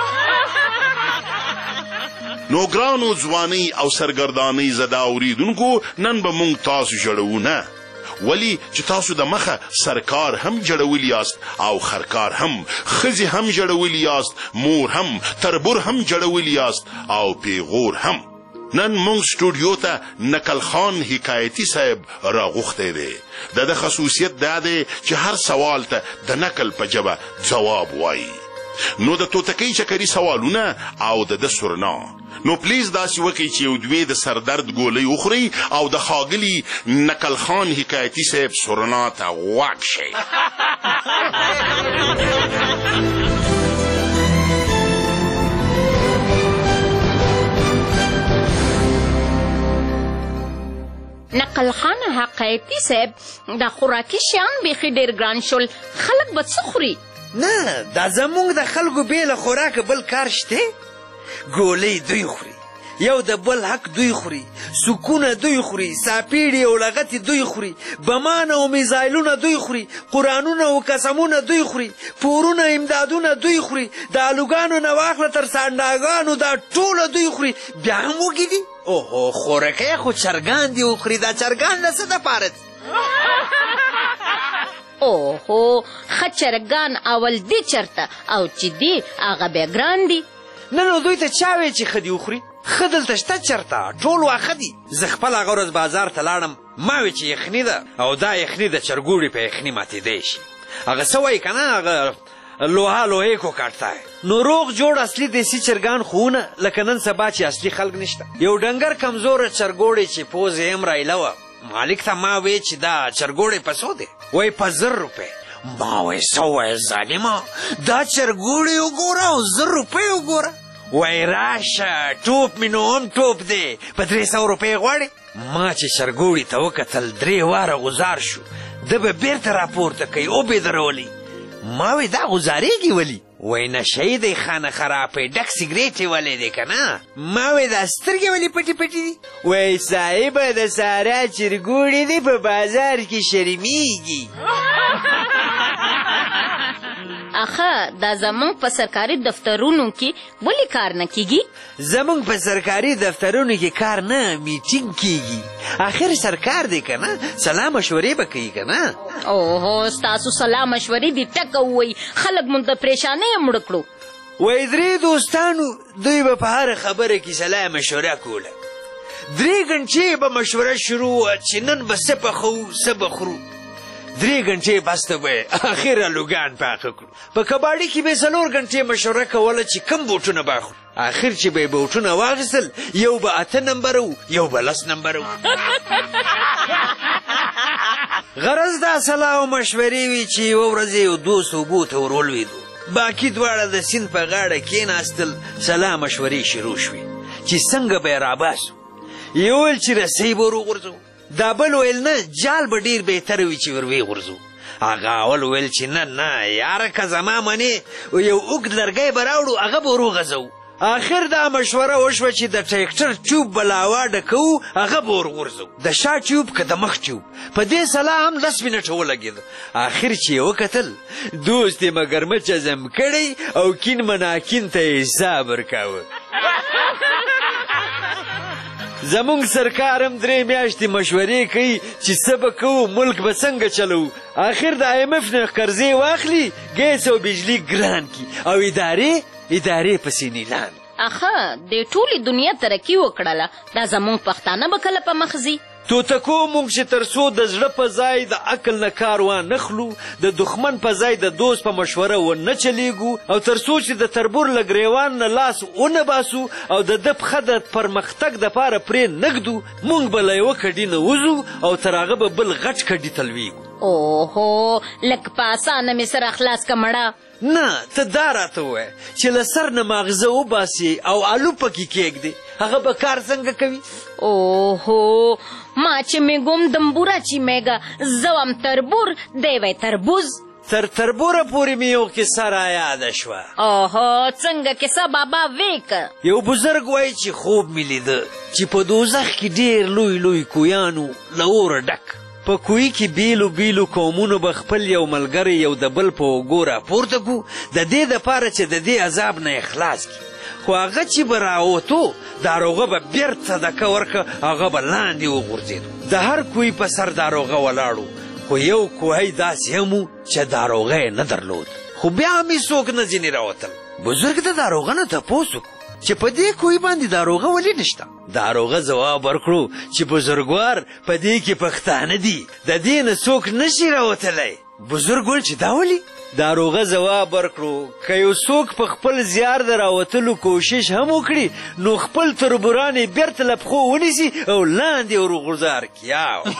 نو ګرانو ځوانۍ او سرګردانۍ زده اوریدونکو نن به موږ تاسو جوړو نه، ولی چې تاسو د مخه سرکار هم جوړولی یاست او خرکار هم، خزي هم جوړولی یاست، مور هم، تربور هم جوړولی یاست او پیغور هم. نن مونږ سټوډیو ته نقل خان حکایتي صاحب راغوښتی دی. د ده خصوصیت دا دی چې هر سوال ته د نقل په ژبه ځواب وایي. نو د توتکۍ چکري سوالونه او د ده سرنا، نو پلیز داسې وکړئ چې یو دوی د سردرد ګولۍ وخورئ او د ښاغلي نقل خان حکایتي صاحب سرنا ته غوږ شئ. نقل خان حکایتي صاحب د خوراکي شیان بیخي ډېر ګران شول، خلک به څه خوري؟ نه، دا زمونږ د خلکو بې له خوراکه بل کار شته؟ ګولۍ دوی خوري، یو د بل حق دوی خوري، سکونه دوی خوري، ساپیړې او لغتې دوی خوري، بمان او میزایلونه دوی خوري، قرآنونه او قسمونه دوی خوري، پورونه امدادونه دوی خوري، د الوګانو نه واخله تر سانډاګانو دا ټوله دوی خوري، بیا هم وږي دي؟ اوهو خورکۍ خو چرګان دي وخوري، دا چرګان د څه دپاره دي؟ اوهو ښه چرګان اول دی چرته او چې دی هغه بیا ګران دي. نه نو دوی ته چا وی چې ښه دي وخوري؟ ښه دلته شته چرته، ټول واښه دي. زه خپل هغه ورځ بازار ته لاړم، ما وی چې یخني ده او دا یخني د چرګوړي په یخني ماتېدی شي. هغه څه وایي که نه، هغه لوها لوهې کو کاټتا نو روغ جوړ اصلي دیسي چرګان خونه لکه نن سبا چې اصلي خلک نشته. یو ډنګر کمزوره چرګوړی چې پوز یې هم رایله وه، مالک ته ما وی چې دا چرګوړی په څو دی؟ وایي په زر روپۍ. ما وایي څه وایې ظالمه، دا چرګوړی وګوره او زر روپۍ وګوره. وایي راشه ټوپ مې نو هم ټوپ دی، په درې سوه روپۍ غواړې؟ ما چې چرګوړي ته وکتل درې واره غوزار شو، ده به بیرته راپورته کوي او بې درولي. ما وی دا غزارېږي ولي؟ وای نشی دی خانه خرابې ډک سګریټ یې ولی دی که نه؟ ما وی دا سترګې ولې پټې پټې دي؟ وای صاحبه د سارا چرګوړي دی په بازار کې شرمیږي. اخه دا زمونږ په سرکاري دفترونو کې ولې کار نه کیږي؟ زمونږ په سرکاري دفترونو کې کار نه، میټینګ کیږي. آخر سرکار دی که نه، سلا مشورې به کوي که نه؟ اوهو ستاسو سلا مشورې دي ټکه ووایي، خلک مونږ د پریشانۍ مړه کړو. وایي درې دوستانو دوی به په هره خبره کې سلا مشوره کوله. درې ګنټې به مشوره شروع وه چې نن به څه پخوو څه به خورو. درې ګنټې بسته به اخره لوګان پاخه کړو. په کباړي کې به څلور ګنټې مشوره کوله چې کم بوټونه به اخلو. آخر چې به یې بوټونه واخیستل، یو به اته نمبره و یو به لس نمبره و. غرض دا صلاح او مشورې وي چې یوه ورځ یو دوست اوبو ته ور ولوېدو، باقي دواړه د سیند په غاړه کېناستل، صلاح مشورې شروع شوې چې څنګه به یې راباسو. یو ویل چې رسۍ به ور وغورځوو، دا بل ویل نه جال به ډېر بهتره وي چې ور ویې غورځو. هغه اول ویل چې نه نه یاره که زما منې یو اوږد لرګی به راوړو هغه به ور وغځوو. آخر دا مشوره وشوه چې د ټریکټر ټیوب به لاوا ډکوو هغه به ور غورځوو، د شا ټیوب که د مخ ټیوب. په دې سلا هم لس منټه ولګېده. آخر چې یې وکتل دوست یې مګرمچ ازم کړی او کین مناکین ته یې حساب ورکاوه. زمونږ سرکار هم درې میاشتې مشورې کوي چې څه به کوو ملک به څنګه چلوو آخر د آی ایم اف نه قرضې واخلي ګیس او بجلي ګران کي او ادارې ادارې پسې نیلان اخه د ټولې دنیا ترقي وکړله دا زمونږ پښتانه به کله په مخ ځي توتکو موږ چې تر څو د زړه په ځای د عقل نه کار وانخلو د دښمن په ځای د دوست په مشوره ونه چلیږو او تر څو چې د تربور له ګریوان نه لاس ونه باسو او د ده پښه د پرمختګ دپاره پرې نږدو موږ به له یوه کډي نه وځو او تر هغه به بل غټ کډي ته لویږو اوهو لږ په اسانه مې سره خلاص که مړه نه ته دا راته ووایه چې له سر نه ماغزه وباسې او الو پکې کېږدې هغه به کار څنګه کوي اوهو ما چې مې ګم دمبوره چې میګه زه وم تربور دی وی تربوز تر تربوره پورې مې یو کیسه رایاده شوه اوهو څنګه کیسه بابا ویکه یو بزرګ وایي چې خوب مې لیده چې په دوزخ کې ډېر لوی لوی کویانو له اوره ډک په کوی کې بیلو بیلو قومونو به خپل یو ملګری یو د بل په اوږو راپورته کړو د دې دپاره چې د دې عذاب نه اخلاص کړي خو هغه چې به راوتو ناروغه به بیرته دکه ورکه هغه به لاندې وغورځېدو د هر کوی په سر ناروغه ولاړو خو یو کوهی داسې هم و چې ناروغه یې نه درلود خو بیا هم یې څوک نه ځینې راوتل بزرګ د ناروغه نه تپوس وکړو چې په دې کوی باندې ناروغه ولې نشته ناروغه ځواب ورکړو چې بزرګوار په دې کې پښتانه دي د دې نه څوک نشي راوتلی بزرګ وویل چې دا ولې ناروغه ځواب ورکړو که یو څوک په خپل زیار د راوتلو کوشش هم وکړي نو خپل تربوران یې بیرته له پښو ونیسي او لاندې ورغورځار کړي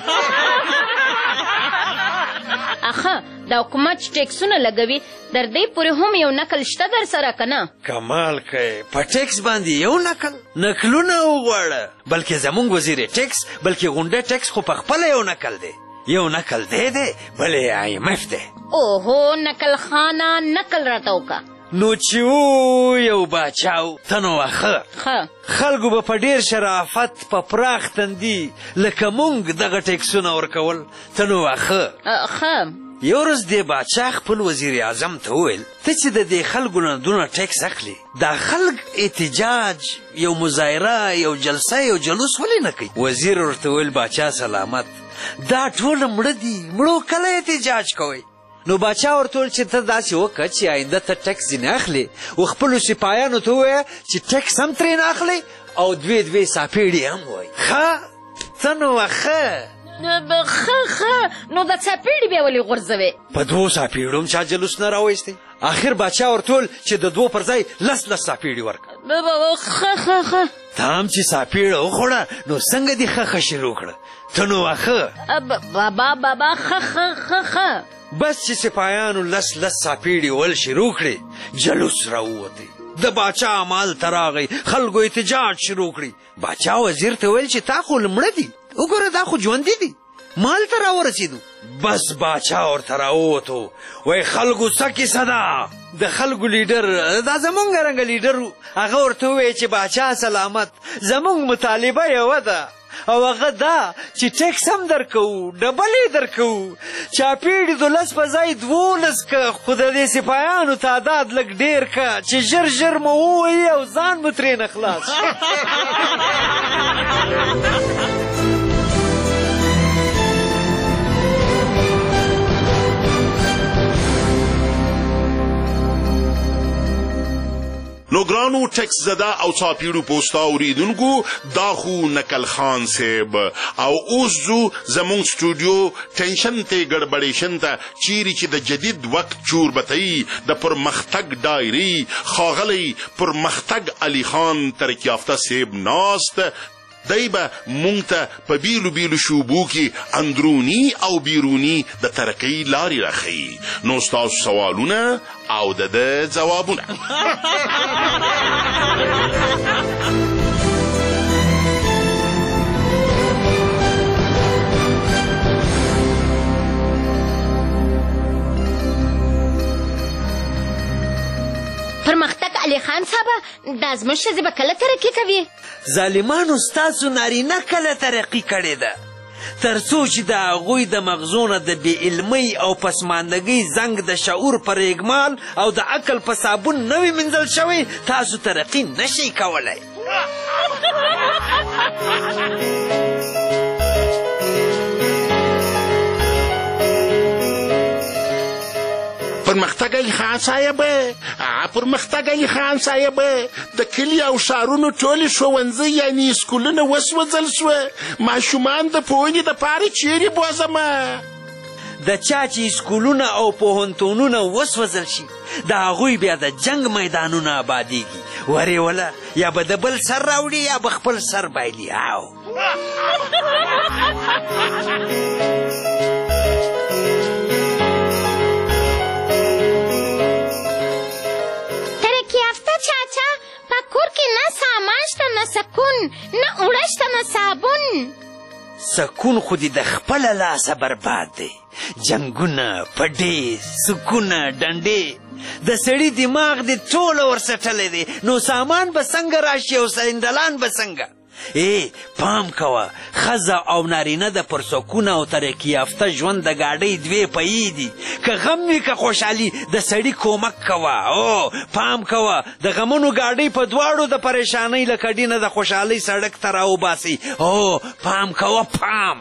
اخه دا حکومت چې ټیکسونه لګوي در دې پورې هم یو نکل شته در سره که نه کمال کوي په ټیکس باندې یو نکل نکلونه وغواړه بلکې زمونږ وزیر ټیکس بلکې غونډه ټیکس خو په خپله یو نکل دی یو نکل دی دی بل یې آی ایم اف دی اوهو نکل خانه نکل راته وکړه نو چې و یو باچاو ته نو واخه خلکو به په ډېر شرافت په پراخ تندي لکه مونږ دغه ټیکسونه ورکول ته نو واخه ښه یو ورځ دې باچا خپل وزیر اعظم ته وویل ته چې د دې خلکو نه دونه ټیکس اخلي دا خلک احتجاج یو مظاهره یو جلسه یو جلوس ولې نه کوي وزیر ورته وویل باچا سلامت دا ټول مړه دي مړو کله احتجاج کوئ نو باچا ورته وویل چې ته داسې وکړه چې آینده ته ټیکس ځینې اخلي و خپلو سپایانو ته ووایه چې ټیکس هم ترې نه اخلئ او دوې دوې ساپېړې هم وایي ښه ته نو ښه ښه ښه نو د څاپېړې بیا ولې غورځوې په دوو ساپېړو هم چا جلوس نه راوایستی آخر باچا ورته وویل چې د دوو پر ځای لس لس ساپېړې ورکړه ښه ښه ښه ته هم چې ساپېړه وخوړه نو څنګه دې ښه ښه شروع کړه ته نو ښه بابا بابا ښه ښه ښه ښه بس چې سپایانو لس لس ساپېړې ول شروع کړې جلوس راووتی د باچا عمال ته راغی خلکو احتجاج شروع کړي باچا وزیر ته ویل چې تا خو مړه دي وګوره دا خو ژوندي دي مال ته راورسېدو بس باچا ورته راووتو وایي خلکو څه کیسه ده د خلکو لیډر دا زمونږ رنګه لیډر و هغه ورته ووایي چې باچا سلامت زمونږ مطالبه یوه ده او هغه دا چې ټیکس هم درکوو ډبل یې درکوو چاپېړې دولس په ځای دولس که خو د دې سپایانو تعداد لږ ډېر که چې ژر ژر مو ووایي او ځان مو ترې نه خلاص نو ګرانو ټیکس زده او څاپیړو پوستا اوریدونکو دا خو نکل خان صاحب او اوس ځو زمونږ سټوډیو ټینشن ته ګډبډېشن ته چیرې چې د جدید وخت چوربتۍ د پرمختګ ډایري ښاغلی پرمختګ علي خان ترقي یافته صاحب ناست دی به مونږ ته په بیلو بیلو شوبو کې اندروني او بیروني د ترقۍ لارې راښیي نو ستاسو سوالونه او د ده ځوابونه پرمختګ علي خان صاحبه دا زموږ ښځې به کله ترقي کوي ظالمانو ستاسو نارینه کله ترقي کړې ده تر څو چې د هغوی د مغزو نه د بې علمۍ او پسماندګۍ زنګ د شعور پر اګمال او د عقل په صابون نه وي مینځل شوی تاسو ترقي نشئ کولی پرمختګ علي خان صاحب پرمختګ علي خان صاحب د کلي او ښارونو ټولې ښوونځي یعنې سکولونه وسوځل شوه ماشومان د پوهنې دپاره چیرې بوځمه د چا چې سکولونه او پوهنتونونه وسوځل شي د هغوی بیا د جنگ میدانونه آبادیږي ورې وله یا به د بل سر راوړي یا به خپل سر بایلي او ترقی یافته چاچا په کور کې نه سامان شته نه سکون نه اوړه شته نه صابون سکون خو دې د خپله لاسه برباد دی جنګونه پډې سکونه ډنډې د سړي دماغ دې ټوله ورسټلی دی نو سامان به څنګه راشي او سندلان به څنګه ای پام کوه ښځه او نارینه د پرسکونه او ترقي یافته ژوند د ګاډۍ دوې پهیې دي که غم وي که خوشحالي د سړي کومک کوه او پام کوه د غمونو ګاډۍ په دواړو د پریشانۍ له کډینه د خوشحالۍ سړک ته راوباسي او پام کوه پام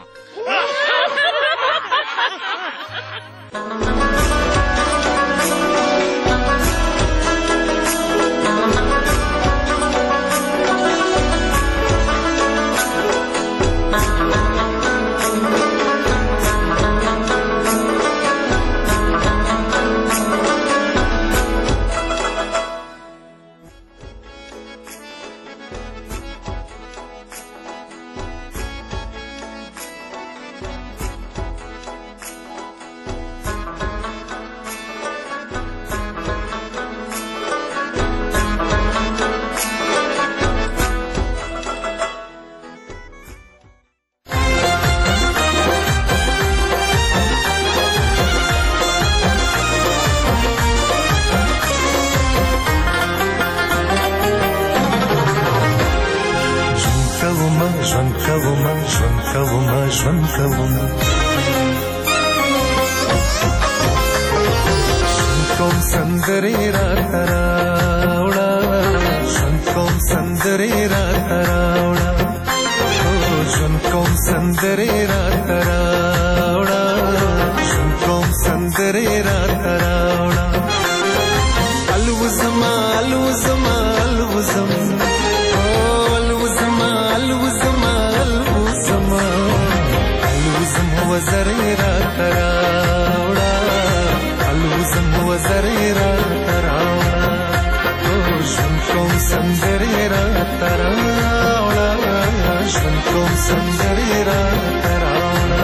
ژوند کومه ژوند کومه ژوند کومه ژوند کوم سندرې راته راوړه ژوند کوم سندرې راته راوړه ژوند کوم سندرې راته راوړه ژوند کوم سندرې راته راوړه الوزما الوزما الوزم وزرې راته راوړه الوزم وزرې راته راوړه ژوند کوم سندرې راته راوړه ژوند کوم سندرې راته راوړه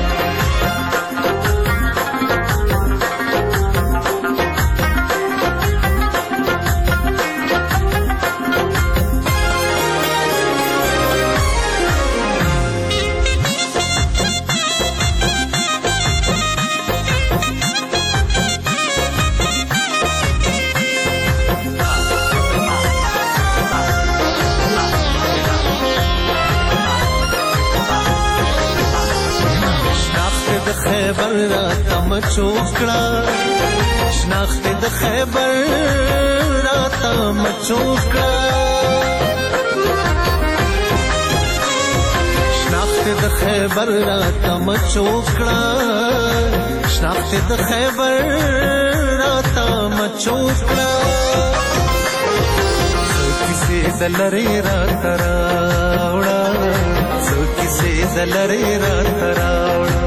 خیبر راته مچوف کړه شناخت د خیبر راته مچوف کړه شناخت د خیبر راته مچوف کړه شناخت د خیبر راته مچوف کړه څو کیسې د لرې راته راوړه څو کیسې د لرې راته راوړه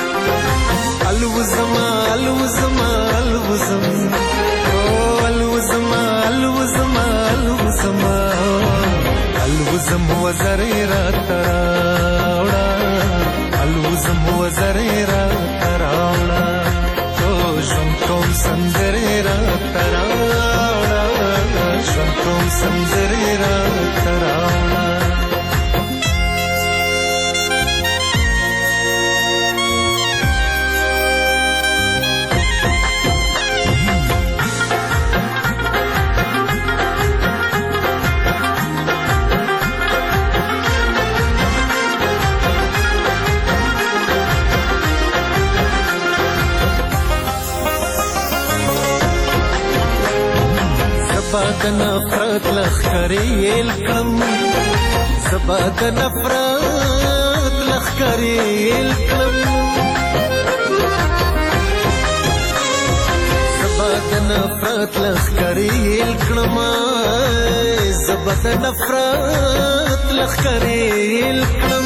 الوزما الوزما الوزم الوزما الوزما الوزما الوزم وزرې راته راوړه الوزم وزرې راته راوړه ژوند کوم سندرې راته راوړه ژوند کوم سندرې راته راوړه زبا د نفرت لخکرې یېل کړم زبا د نفرت لخکرې یېل کړم زبا د نفرت لخکرې کړما زبا د نفرت لخکرې کړم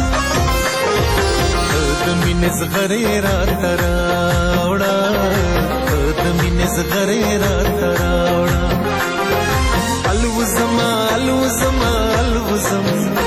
د مینې زغرې راته راوړه د مینې زغرې راته راوړه الوزما الوزما الوزم